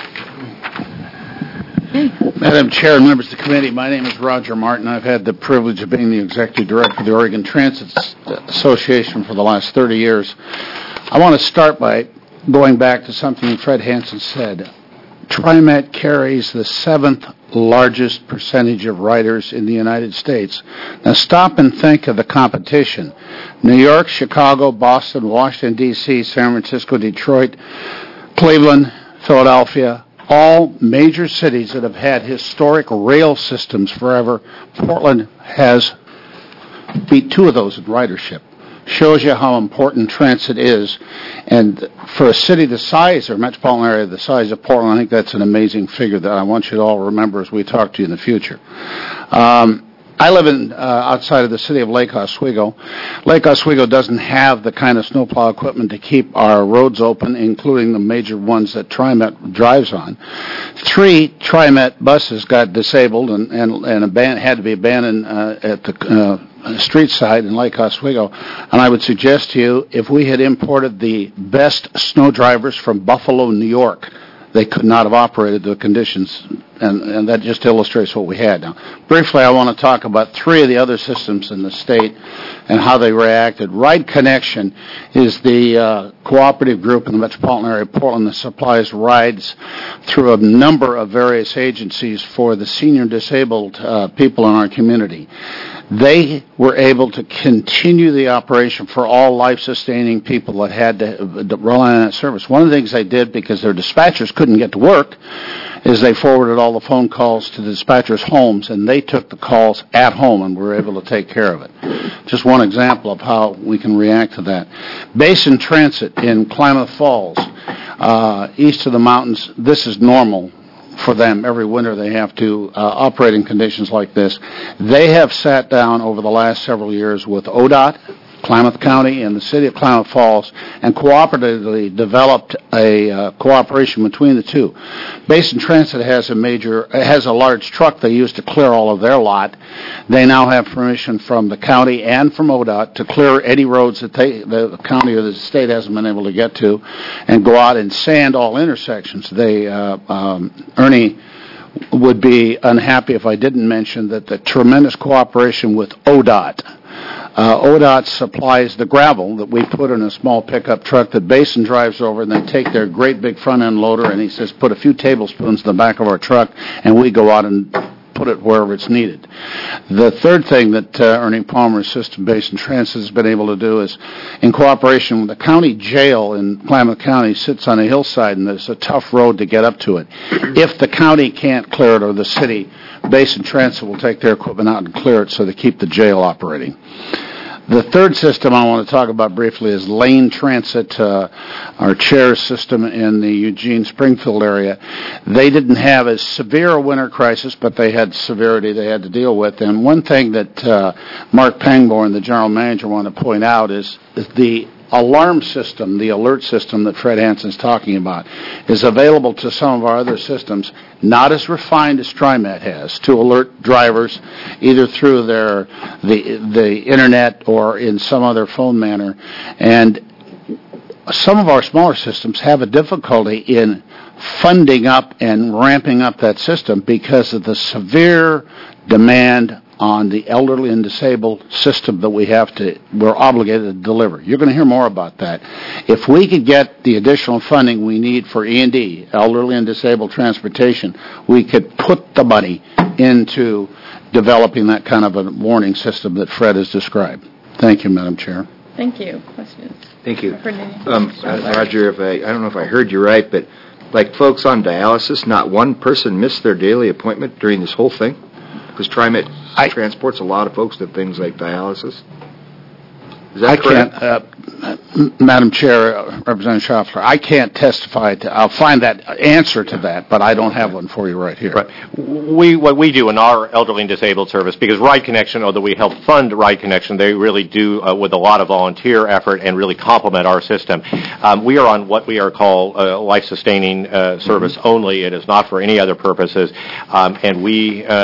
Madam Chair and members of the committee, my name is Roger Martin. I've had the privilege of being the executive director of the Oregon Transit Association for the last thirty years. I want to start by going back to something Fred Hansen said. TriMet carries the seventh largest percentage of riders in the United States. Now stop and think of the competition. New York, Chicago, Boston, Washington, D C, San Francisco, Detroit, Cleveland, Philadelphia, all major cities that have had historic rail systems forever. Portland has beat two of those in ridership. Shows you how important transit is. And for a city the size, or metropolitan area the size of Portland, I think that's an amazing figure that I want you to all remember as we talk to you in the future. Um, I live in uh, outside of the city of Lake Oswego. Lake Oswego doesn't have the kind of snowplow equipment to keep our roads open, including the major ones that TriMet drives on. Three TriMet buses got disabled and, and, and aban- had to be abandoned uh, at the uh, street side in Lake Oswego. And I would suggest to you, if we had imported the best snow drivers from Buffalo, New York, they could not have operated the conditions, and, and that just illustrates what we had. Now, briefly, I want to talk about three of the other systems in the state and how they reacted. Ride Connection is the uh, cooperative group in the metropolitan area of Portland that supplies rides through a number of various agencies for the senior and disabled uh, people in our community. They were able to continue the operation for all life-sustaining people that had to rely on that service. One of the things they did, because their dispatchers couldn't get to work, is they forwarded all the phone calls to the dispatchers' homes, and they took the calls at home and were able to take care of it. Just one example of how we can react to that. Basin Transit in Klamath Falls, uh, east of the mountains, this is normal for them. Every winter they have to uh, operate in conditions like this. They have sat down over the last several years with O D O T, Klamath County and the City of Klamath Falls, and cooperatively developed a uh, cooperation between the two. Basin Transit has a major, has a large truck they use to clear all of their lot. They now have permission from the county and from O D O T to clear any roads that they, the county or the state hasn't been able to get to, and go out and sand all intersections. They, uh, um, Ernie would be unhappy if I didn't mention that the tremendous cooperation with O D O T. Uh, O D O T supplies the gravel that we put in a small pickup truck that Basin drives over, and they take their great big front-end loader, and he says, put a few tablespoons in the back of our truck, and we go out and put it wherever it's needed. The third thing that uh, Ernie Palmer's system, Basin Transit, has been able to do is, in cooperation with the county jail in Klamath County, sits on a hillside, and there's a tough road to get up to it. If the county can't clear it, or the city, Basin Transit will take their equipment out and clear it so they keep the jail operating. The third system I want to talk about briefly is Lane Transit, uh, our chair system in the Eugene-Springfield area. They didn't have as severe a winter crisis, but they had severity they had to deal with. And one thing that uh, Mark Pangborn, the general manager, wanted to point out is, is the alarm system, the alert system that Fred Hansen's talking about, is available to some of our other systems, not as refined as TriMet has, to alert drivers either through their the the internet or in some other phone manner. And some of our smaller systems have a difficulty in funding up and ramping up that system because of the severe demand on the elderly and disabled system that we have to, we're obligated to deliver. You're going to hear more about that. If we could get the additional funding we need for E and D, elderly and disabled transportation, we could put the money into developing that kind of a warning system that Fred has described. Thank you, Madam Chair. Thank you. Questions? Thank you. I've heard any- Um, uh, Roger, if I, I don't know if I heard you right, but like folks on dialysis, not one person missed their daily appointment during this whole thing? Because TriMet transports a lot of folks to things like dialysis. Is that I correct? can't, uh, M- Madam Chair, uh, Representative Schaffler, I can't testify to, I'll find that answer to that, but I don't have one for you right here. Right. We, what we do in our elderly and disabled service, because Ride Connection, although we help fund Ride Connection, they really do uh, with a lot of volunteer effort and really complement our system. Um, we are on what we are called uh, life-sustaining uh, service mm-hmm. only. It is not for any other purposes. Um, and we, uh,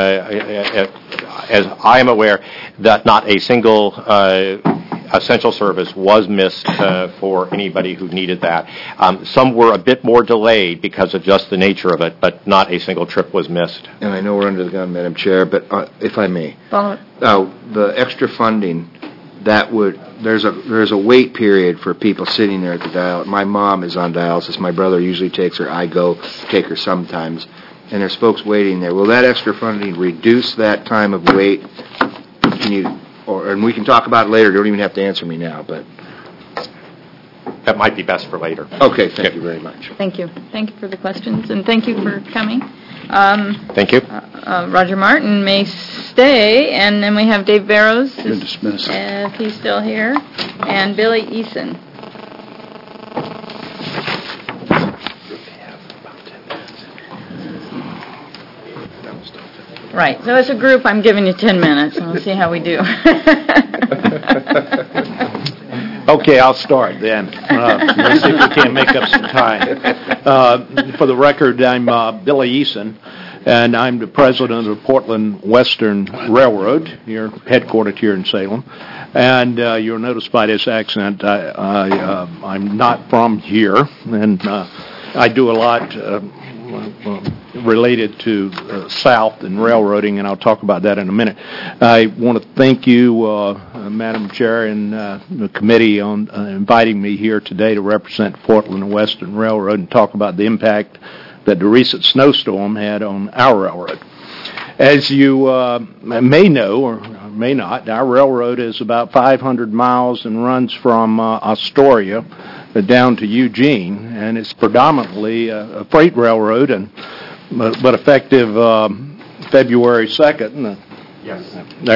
as I am aware, that not a single uh, essential service was missed uh, for anybody who needed that. Um, some were a bit more delayed because of just the nature of it, but not a single trip was missed. And I know we're under the gun, Madam Chair, but uh, if I may, Follow uh, the extra funding that would there's a there's a wait period for people sitting there at the dialysis. My mom is on dialysis. My brother usually takes her. I go take her sometimes, and there's folks waiting there. Will that extra funding reduce that time of wait? Can you? Or, and we can talk about it later. You don't even have to answer me now, but that might be best for later. Okay, thank you very much. Thank you. Thank you for the questions, and thank you for coming. Um, thank you. Uh, uh, Roger Martin may stay, and then we have Dave Barrows. You're dismissed. If he's still here, and Billy Eason. Right. So as a group, I'm giving you ten minutes, and we'll see how we do. Okay, I'll start then. Uh, let's see if we can make up some time. Uh, for the record, I'm uh, Billy Eason, and I'm the president of Portland Western Railroad, here headquartered here in Salem. And uh, you'll notice by this accent, I, I, uh, I'm not from here, and uh, I do a lot Uh, related to uh, South and railroading, and I'll talk about that in a minute. I want to thank you, uh, uh, Madam Chair, and uh, the committee on uh, inviting me here today to represent Portland and Western Railroad and talk about the impact that the recent snowstorm had on our railroad. As you uh, may know, or may not, our railroad is about five hundred miles and runs from uh, Astoria down to Eugene, and it's predominantly a, a freight railroad, and but, but effective um, February second, uh, yes. they're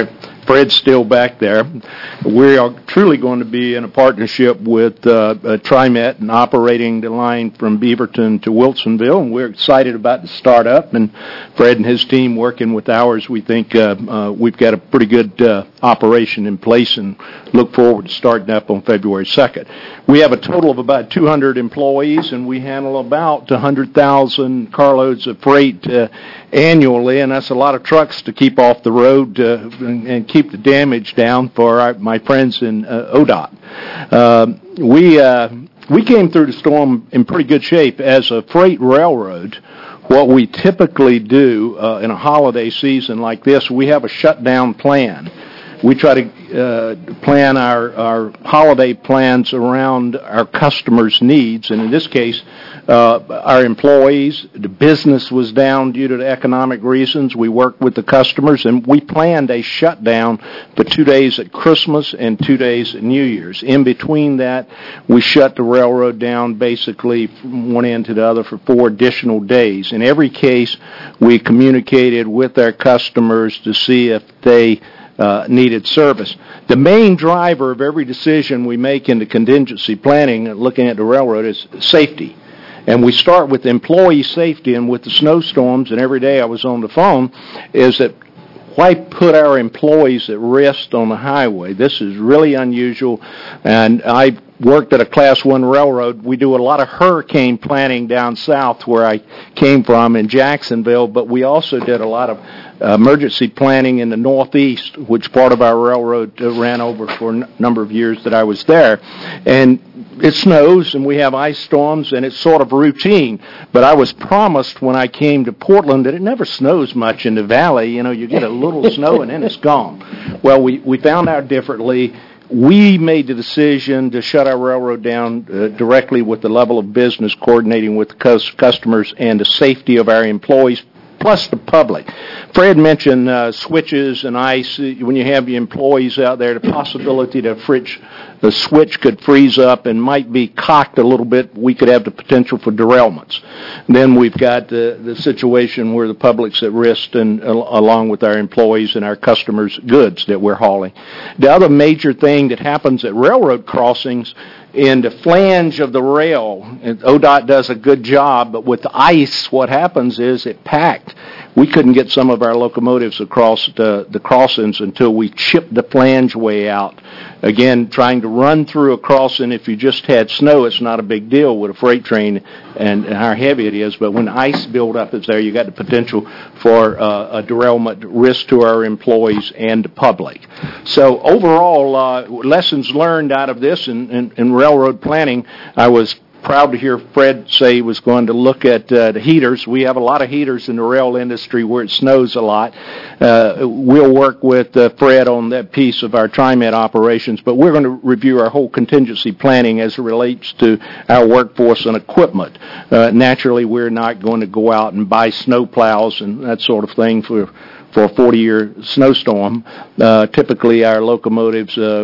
Fred's still back there. We are truly going to be in a partnership with uh, uh, TriMet and operating the line from Beaverton to Wilsonville, and we're excited about the startup. And Fred and his team working with ours, we think uh, uh, we've got a pretty good uh, operation in place and look forward to starting up on February second. We have a total of about two hundred employees, and we handle about one hundred thousand carloads of freight uh, annually, and that's a lot of trucks to keep off the road uh, and, and keep the damage down for our, my friends in uh, O D O T. Uh, we, uh, we came through the storm in pretty good shape. As a freight railroad, what we typically do uh, in a holiday season like this, we have a shutdown plan. We try to uh, plan our, our holiday plans around our customers' needs, and in this case, uh, our employees, the business was down due to the economic reasons. We worked with the customers, and we planned a shutdown for two days at Christmas and two days at New Year's. In between that, we shut the railroad down basically from one end to the other for four additional days. In every case, we communicated with our customers to see if they Uh, needed service. The main driver of every decision we make in the contingency planning, looking at the railroad, is safety. And we start with employee safety, and with the snowstorms, and every day I was on the phone, is that why put our employees at risk on the highway? This is really unusual, and I worked at a Class one railroad. We do a lot of hurricane planning down south where I came from in Jacksonville, but we also did a lot of uh, emergency planning in the northeast, which part of our railroad uh, ran over for a n- number of years that I was there. And it snows, and we have ice storms, and it's sort of routine. But I was promised when I came to Portland that it never snows much in the valley. You know, you get a little snow, and then it's gone. Well, we, we found out differently. We made the decision to shut our railroad down uh, directly with the level of business, coordinating with the cus- customers and the safety of our employees, plus the public. Fred mentioned uh, switches and ice. When you have your employees out there, the possibility that fridge, the switch could freeze up and might be cocked a little bit, we could have the potential for derailments. And then we've got the, the situation where the public's at risk, and uh, along with our employees and our customers' goods that we're hauling. The other major thing that happens at railroad crossings, in the flange of the rail, and O D O T does a good job, but with the ice, what happens is it packed. We couldn't get some of our locomotives across the, the crossings until we chipped the flange way out. Again, trying to run through a crossing, if you just had snow, it's not a big deal with a freight train and, and how heavy it is, but when ice buildup is there, you got the potential for uh, a derailment risk to our employees and the public. So overall, uh, lessons learned out of this in, in, in railroad planning, I was proud to hear Fred say he was going to look at uh, the heaters. We have a lot of heaters in the rail industry where it snows a lot. Uh, we'll work with uh, Fred on that piece of our TriMet operations, but we're going to review our whole contingency planning as it relates to our workforce and equipment. Uh, naturally, we're not going to go out and buy snow plows and that sort of thing for for a forty-year snowstorm. Uh, typically, our locomotives uh,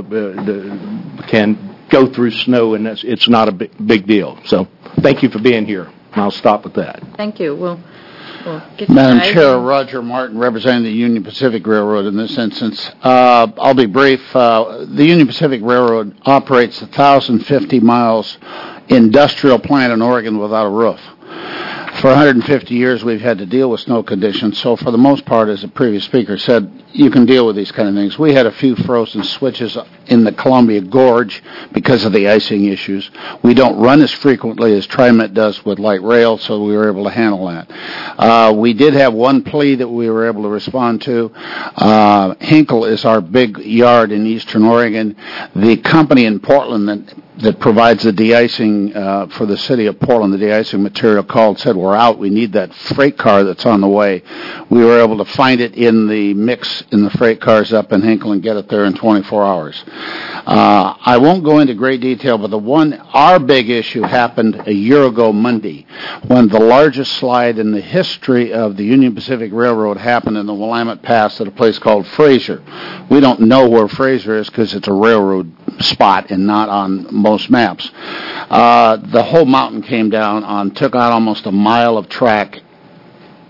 uh, can go through snow, and it's, it's not a big, big deal. So thank you for being here. I'll stop with that. Thank you. We'll, we'll get Madam started. Chair, Roger Martin, representing the Union Pacific Railroad in this instance. Uh, I'll be brief. Uh, the Union Pacific Railroad operates one thousand fifty miles industrial plant in Oregon without a roof. For one hundred fifty years, we've had to deal with snow conditions, so for the most part, as the previous speaker said, you can deal with these kind of things. We had a few frozen switches in the Columbia Gorge because of the icing issues. We don't run as frequently as TriMet does with light rail, so we were able to handle that. Uh, we did have one plea that we were able to respond to. Uh, Hinkle is our big yard in eastern Oregon. The company in Portland that that provides the de-icing uh, for the city of Portland, the de-icing material, called, said, we're out, we need that freight car that's on the way. We were able to find it in the mix in the freight cars up in Hinkle and get it there in twenty-four hours. Uh, I won't go into great detail, but the one, our big issue happened a year ago Monday, when the largest slide in the history of the Union Pacific Railroad happened in the Willamette Pass at a place called Fraser. We don't know where Fraser is because it's a railroad spot and not on most maps. Uh, the whole mountain came down on, took out almost a mile of track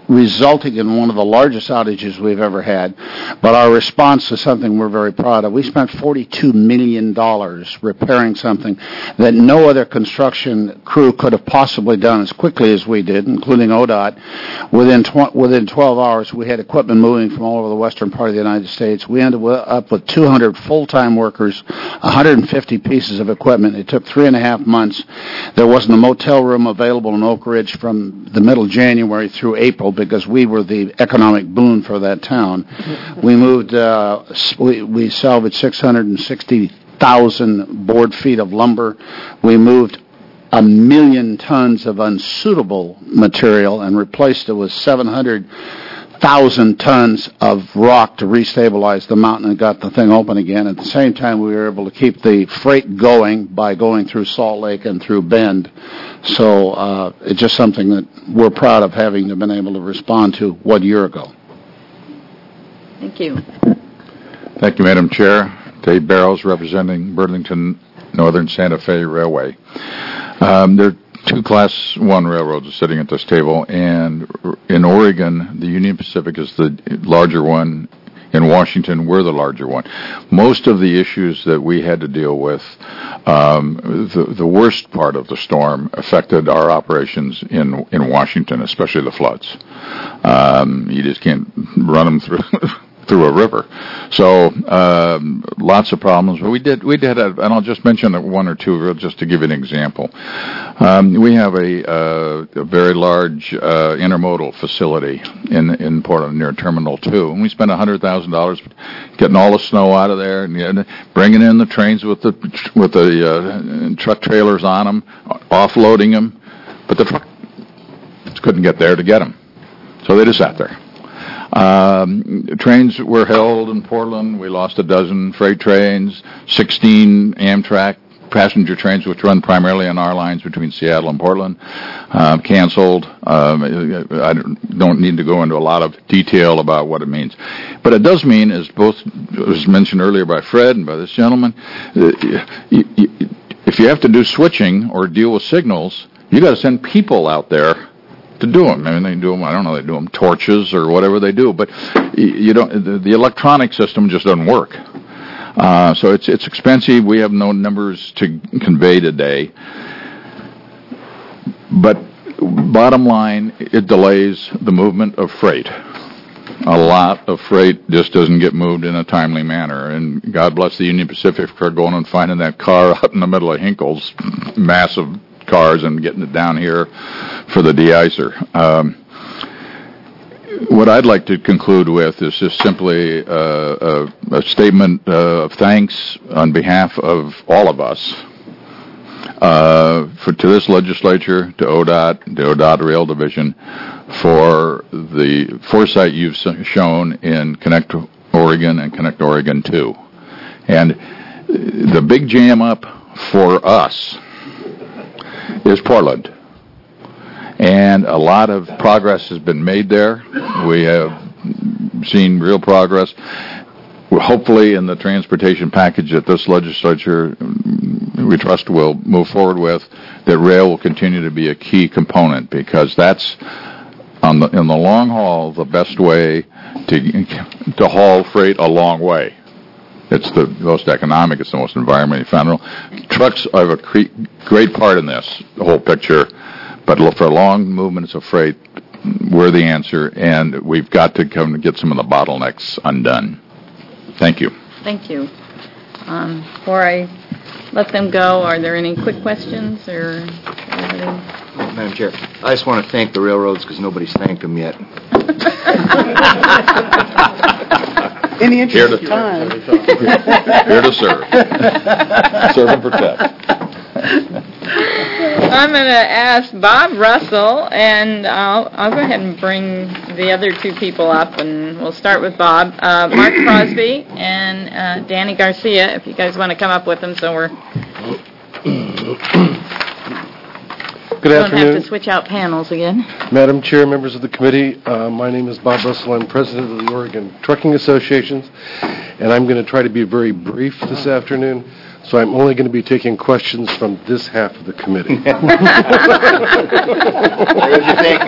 resulting in one of the largest outages we've ever had. But our response is something we're very proud of. We spent forty-two million dollars repairing something that no other construction crew could have possibly done as quickly as we did, including O D O T. Within tw- within twelve hours, we had equipment moving from all over the western part of the United States. We ended up with two hundred full-time workers, one hundred fifty pieces of equipment. It took three and a half months. There wasn't a motel room available in Oak Ridge from the middle of January through April because we were the economic boon for that town. We moved, uh, we, we salvaged six hundred sixty thousand board feet of lumber. We moved a million tons of unsuitable material and replaced it with seven hundred thousand tons of rock to restabilize the mountain and got the thing open again. At the same time, we were able to keep the freight going by going through Salt Lake and through Bend. So uh, it's just something that we're proud of having been able to respond to one year ago. Thank you. Thank you, Madam Chair. Dave Barrows, representing Burlington Northern Santa Fe Railway. Um, there are two Class one railroads sitting at this table, and in Oregon, the Union Pacific is the larger one. In Washington, we're the larger one. Most of the issues that we had to deal with, um, the, the worst part of the storm affected our operations in in Washington, especially the floods. Um, you just can't run them through through a river. So um, lots of problems. But we did we did, have, and I'll just mention one or two just to give you an example. Um, we have a, uh, a very large uh, intermodal facility in in Portland near Terminal Two, and we spent a hundred thousand dollars getting all the snow out of there and and bringing in the trains with the with the uh, truck trailers on them, offloading them, but the truck couldn't get there to get them, so they just sat there. Um, trains were held in Portland. We lost a dozen freight trains, sixteen Amtrak passenger trains, which run primarily on our lines between Seattle and Portland, uh, canceled. Um, I don't need to go into a lot of detail about what it means. But it does mean, as both was mentioned earlier by Fred and by this gentleman, if you have to do switching or deal with signals, you got to send people out there to do them. I mean, they do them, I don't know, they do them torches or whatever they do, but you don't, the, the electronic system just doesn't work. Uh, so it's it's expensive. We have no numbers to convey today. But bottom line, it delays the movement of freight. A lot of freight just doesn't get moved in a timely manner. And God bless the Union Pacific for going and finding that car out in the middle of Hinkle's, massive cars, and getting it down here for the de-icer. Um, what I'd like to conclude with is just simply uh, a, a statement uh, of thanks on behalf of all of us uh, for to this legislature, to O D O T, the O D O T Rail Division, for the foresight you've shown in Connect Oregon and Connect Oregon two. And the big jam up for us is Portland. And a lot of progress has been made there. We have seen real progress. We're hopefully in the transportation package that this legislature, we trust, will move forward with, that rail will continue to be a key component, because that's, on the, in the long haul, the best way to, to haul freight a long way. It's the most economic, it's the most environmentally friendly. Trucks have a cre- great part in this, the whole picture, but for long movements of freight, we're the answer, and we've got to come to get some of the bottlenecks undone. Thank you. Thank you. Um, before I let them go, are there any quick questions or anybody? Well, Madam Chair, I just want to thank the railroads because nobody's thanked them yet. In the interest of time. Here to serve. Serve and protect. I'm going to ask Bob Russell, and I'll, I'll go ahead and bring the other two people up, and we'll start with Bob. Uh, Mark Crosby and uh, Danny Garcia, if you guys want to come up with them, so we're... Good Don't afternoon. Have to switch out panels again. Madam Chair, members of the committee, uh, my name is Bob Russell. I'm president of the Oregon Trucking Associations, and I'm going to try to be very brief this afternoon, so I'm only going to be taking questions from this half of the committee. Thank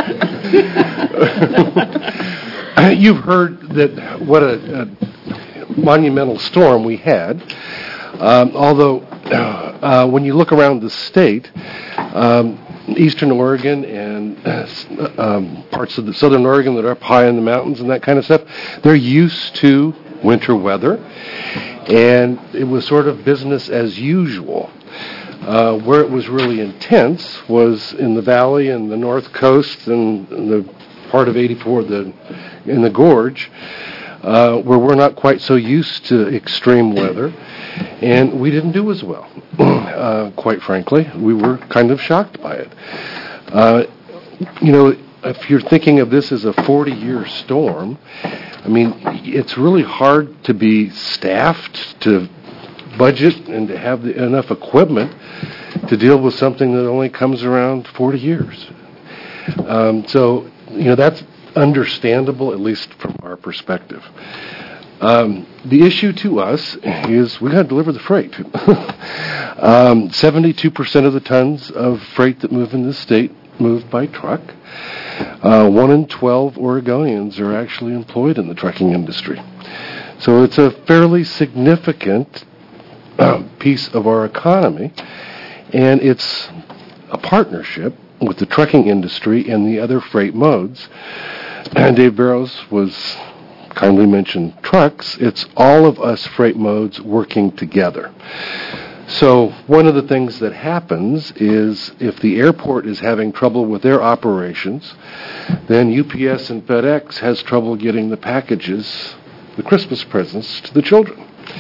you. You've heard that what a, a monumental storm we had, um, although uh, when you look around the state, um, eastern Oregon and uh, um, parts of the southern Oregon that are up high in the mountains and that kind of stuff, they're used to winter weather, and it was sort of business as usual. Uh, where it was really intense was in the valley and the north coast and the part of eighty-four the, in the gorge, uh, where we're not quite so used to extreme weather, and we didn't do as well. Uh, quite frankly, we were kind of shocked by it. Uh, you know, if you're thinking of this as a forty-year storm, I mean, it's really hard to be staffed, to budget, and to have the, enough equipment to deal with something that only comes around forty years. Um, so, you know, that's understandable, at least from our perspective. Um, the issue to us is we got to deliver the freight. um, seventy-two percent of the tons of freight that move in this state move by truck. Uh, one in twelve Oregonians are actually employed in the trucking industry. So it's a fairly significant uh, piece of our economy, and it's a partnership with the trucking industry and the other freight modes. And Dave Barrows was kindly mentioned trucks. It's all of us freight modes working together. So one of the things that happens is if the airport is having trouble with their operations, then U P S and FedEx has trouble getting the packages, the Christmas presents, to the children.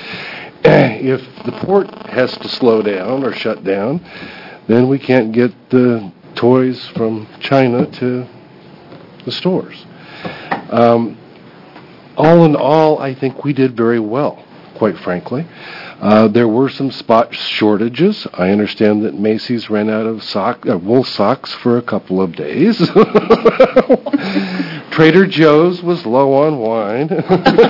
If the port has to slow down or shut down, then we can't get the toys from China to the stores. Um, all in all, I think we did very well, quite frankly. Uh, there were some spot shortages. I understand that Macy's ran out of sock, uh, wool socks for a couple of days. Trader Joe's was low on wine. and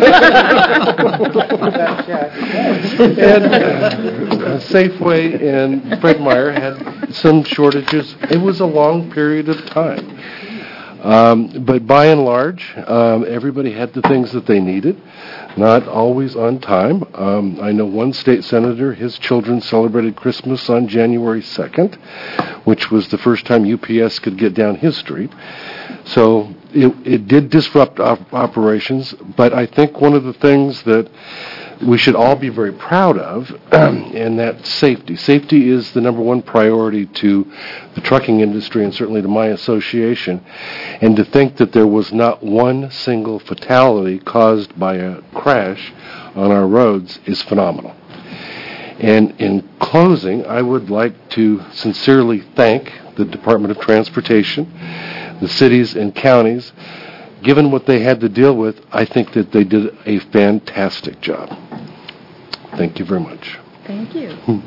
uh, Safeway and Fred Meyer had some shortages. It was a long period of time. Um, but by and large, um, everybody had the things that they needed, not always on time. Um, I know one state senator, his children celebrated Christmas on January second, which was the first time U P S could get down his street. So it, it did disrupt op- operations, but I think one of the things that we should all be very proud of, and that's safety. Safety is the number one priority to the trucking industry and certainly to my association. And to think that there was not one single fatality caused by a crash on our roads is phenomenal. And in closing, I would like to sincerely thank the Department of Transportation, the cities and counties. Given what they had to deal with, I think that they did a fantastic job. Thank you very much. Thank you. All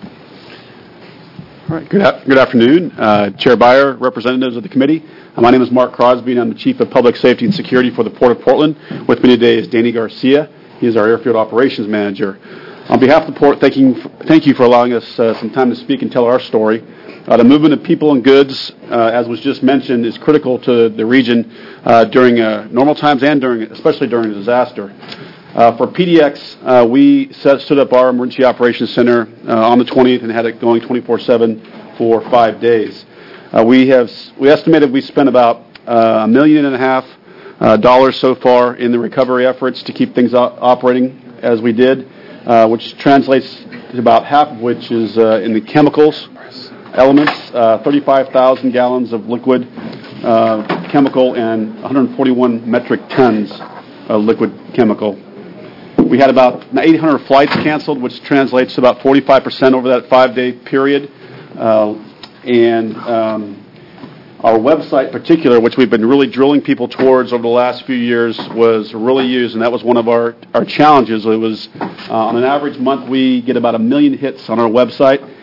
right. Good, a- good afternoon, uh, Chair Beyer, representatives of the committee. Uh, my name is Mark Crosby, and I'm the Chief of Public Safety and Security for the Port of Portland. With me today is Danny Garcia. He is our Airfield Operations Manager. On behalf of the Port, thank you, thank you for allowing us uh, some time to speak and tell our story. Uh, the movement of people and goods, uh, as was just mentioned, is critical to the region uh, during uh, normal times and during, especially during a disaster. Uh, for P D X, uh, we set, stood up our Emergency Operations Center uh, on the twentieth and had it going twenty-four seven for five days. Uh, we have we estimated we spent about uh, a million and a half uh, dollars so far in the recovery efforts to keep things op- operating as we did, uh, which translates to about half of which is uh, in the chemicals elements, uh, thirty-five thousand gallons of liquid uh, chemical and one hundred forty-one metric tons of liquid chemical. We had about eight hundred flights canceled, which translates to about forty-five percent over that five-day period. Uh, and um, our website in particular, which we've been really drilling people towards over the last few years, was really used, and that was one of our, our challenges. It was, uh, on an average month, we get about a million hits on our website.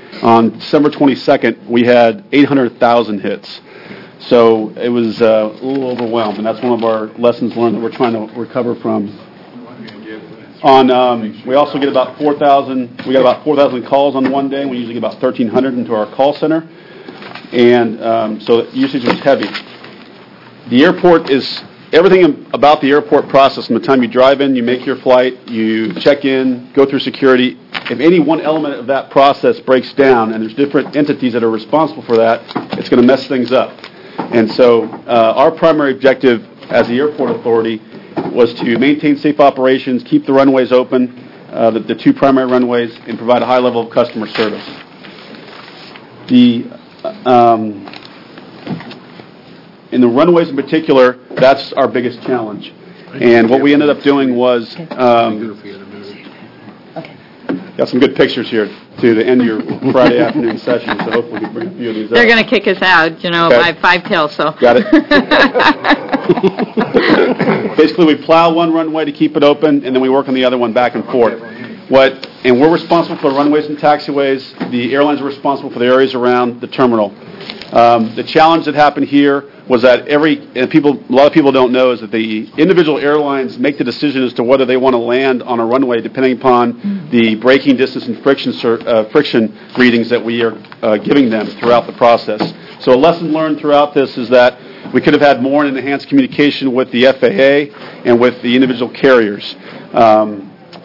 On December twenty-second, we had eight hundred thousand hits. So it was uh, a little overwhelmed, and that's one of our lessons learned that we're trying to recover from. On, um, we also get about four thousand. We got about four thousand calls on one day. We usually get about thirteen hundred into our call center, and um, so usage was heavy. The airport is everything about the airport process. From the time you drive in, you make your flight, you check in, go through security. If any one element of that process breaks down, and there's different entities that are responsible for that, it's going to mess things up. And so, uh, our primary objective as the airport authority was to maintain safe operations, keep the runways open, uh, the, the two primary runways, and provide a high level of customer service. The um, in the runways in particular, that's our biggest challenge. And what we ended up doing was um, got some good pictures here to the end of your Friday afternoon session. So hopefully we can bring a few of these. They're up. going to kick us out, you know, Okay. by five till. So Got it. Basically, we plow one runway to keep it open, and then we work on the other one back and forth. What, and we're responsible for runways and taxiways. The airlines are responsible for the areas around the terminal. Um, the challenge that happened here was that every, and people, a lot of people don't know, is that the individual airlines make the decision as to whether they want to land on a runway depending upon the braking distance and friction sur- uh, friction readings that we are uh, giving them throughout the process. So a lesson learned throughout this is that we could have had more and enhanced communication with the F A A and with the individual carriers. Um,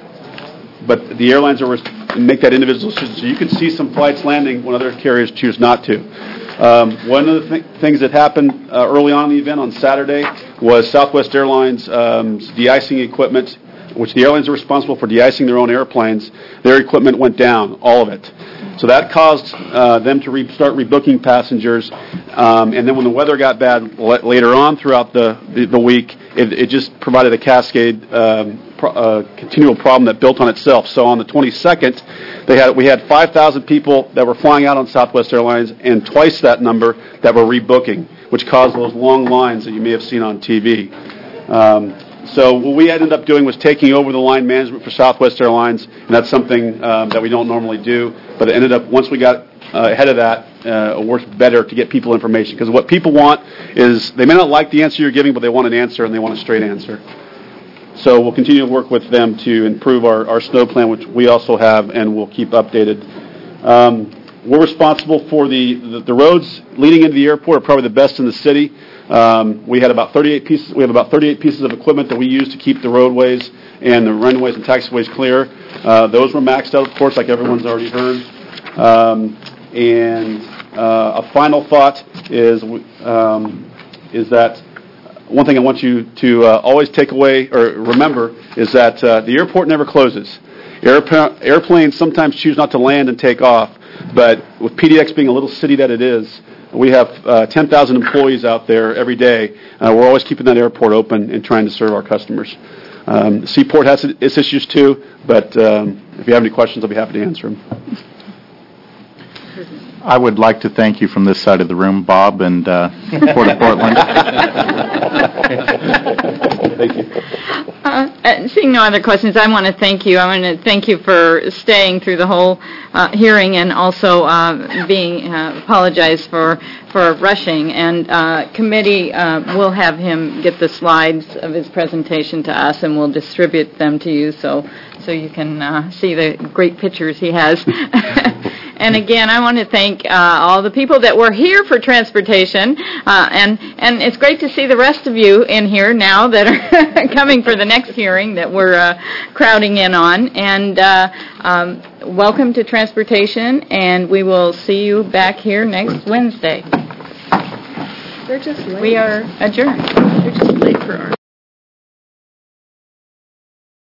but the airlines are res- make that individual decision. So you can see some flights landing when other carriers choose not to. Um, one of the th- things that happened uh, early on in the event on Saturday was Southwest Airlines' um, de-icing equipment, which the airlines are responsible for de-icing their own airplanes. Their equipment went down, all of it. So that caused uh, them to re- start rebooking passengers. Um, and then when the weather got bad l- later on throughout the, the, the week, it, it just provided a cascade um, pro- uh, continual problem that built on itself. So on the twenty-second, they had we had five thousand people that were flying out on Southwest Airlines and twice that number that were rebooking, which caused those long lines that you may have seen on T V. Um, So what we ended up doing was taking over the line management for Southwest Airlines, and that's something um, that we don't normally do. But it ended up, once we got uh, ahead of that, uh, it worked better to get people information. Because what people want is, they may not like the answer you're giving, but they want an answer, and they want a straight answer. So we'll continue to work with them to improve our, our snow plan, which we also have, and we'll keep updated. Um, we're responsible for the, the, the roads leading into the airport are probably the best in the city. Um, we had about thirty-eight pieces. We have about thirty-eight pieces of equipment that we use to keep the roadways and the runways and taxiways clear. Uh, those were maxed out, of course, like everyone's already heard. Um, and uh, a final thought is um, is that one thing I want you to uh, always take away or remember is that uh, the airport never closes. Airpa- airplanes sometimes choose not to land and take off, but with P D X being a little city that it is, we have uh, ten thousand employees out there every day. Uh, we're always keeping that airport open and trying to serve our customers. Um, Seaport has its issues too, but um, if you have any questions, I'll be happy to answer them. I would like to thank you from this side of the room, Bob, and uh, Port of Portland. Thank you. Uh, uh, seeing no other questions, I want to thank you. I want to thank you for staying through the whole uh, hearing and also uh, being uh, apologize for for rushing. And uh, committee uh, will have him get the slides of his presentation to us, and we'll distribute them to you so so you can uh, see the great pictures he has. And again, I want to thank uh, all the people that were here for transportation, uh, and and it's great to see the rest of you in here now that are coming for the next hearing that we're uh, crowding in on. And uh, um, welcome to transportation, and we will see you back here next Wednesday. They're just late. We are adjourned. They're just late for our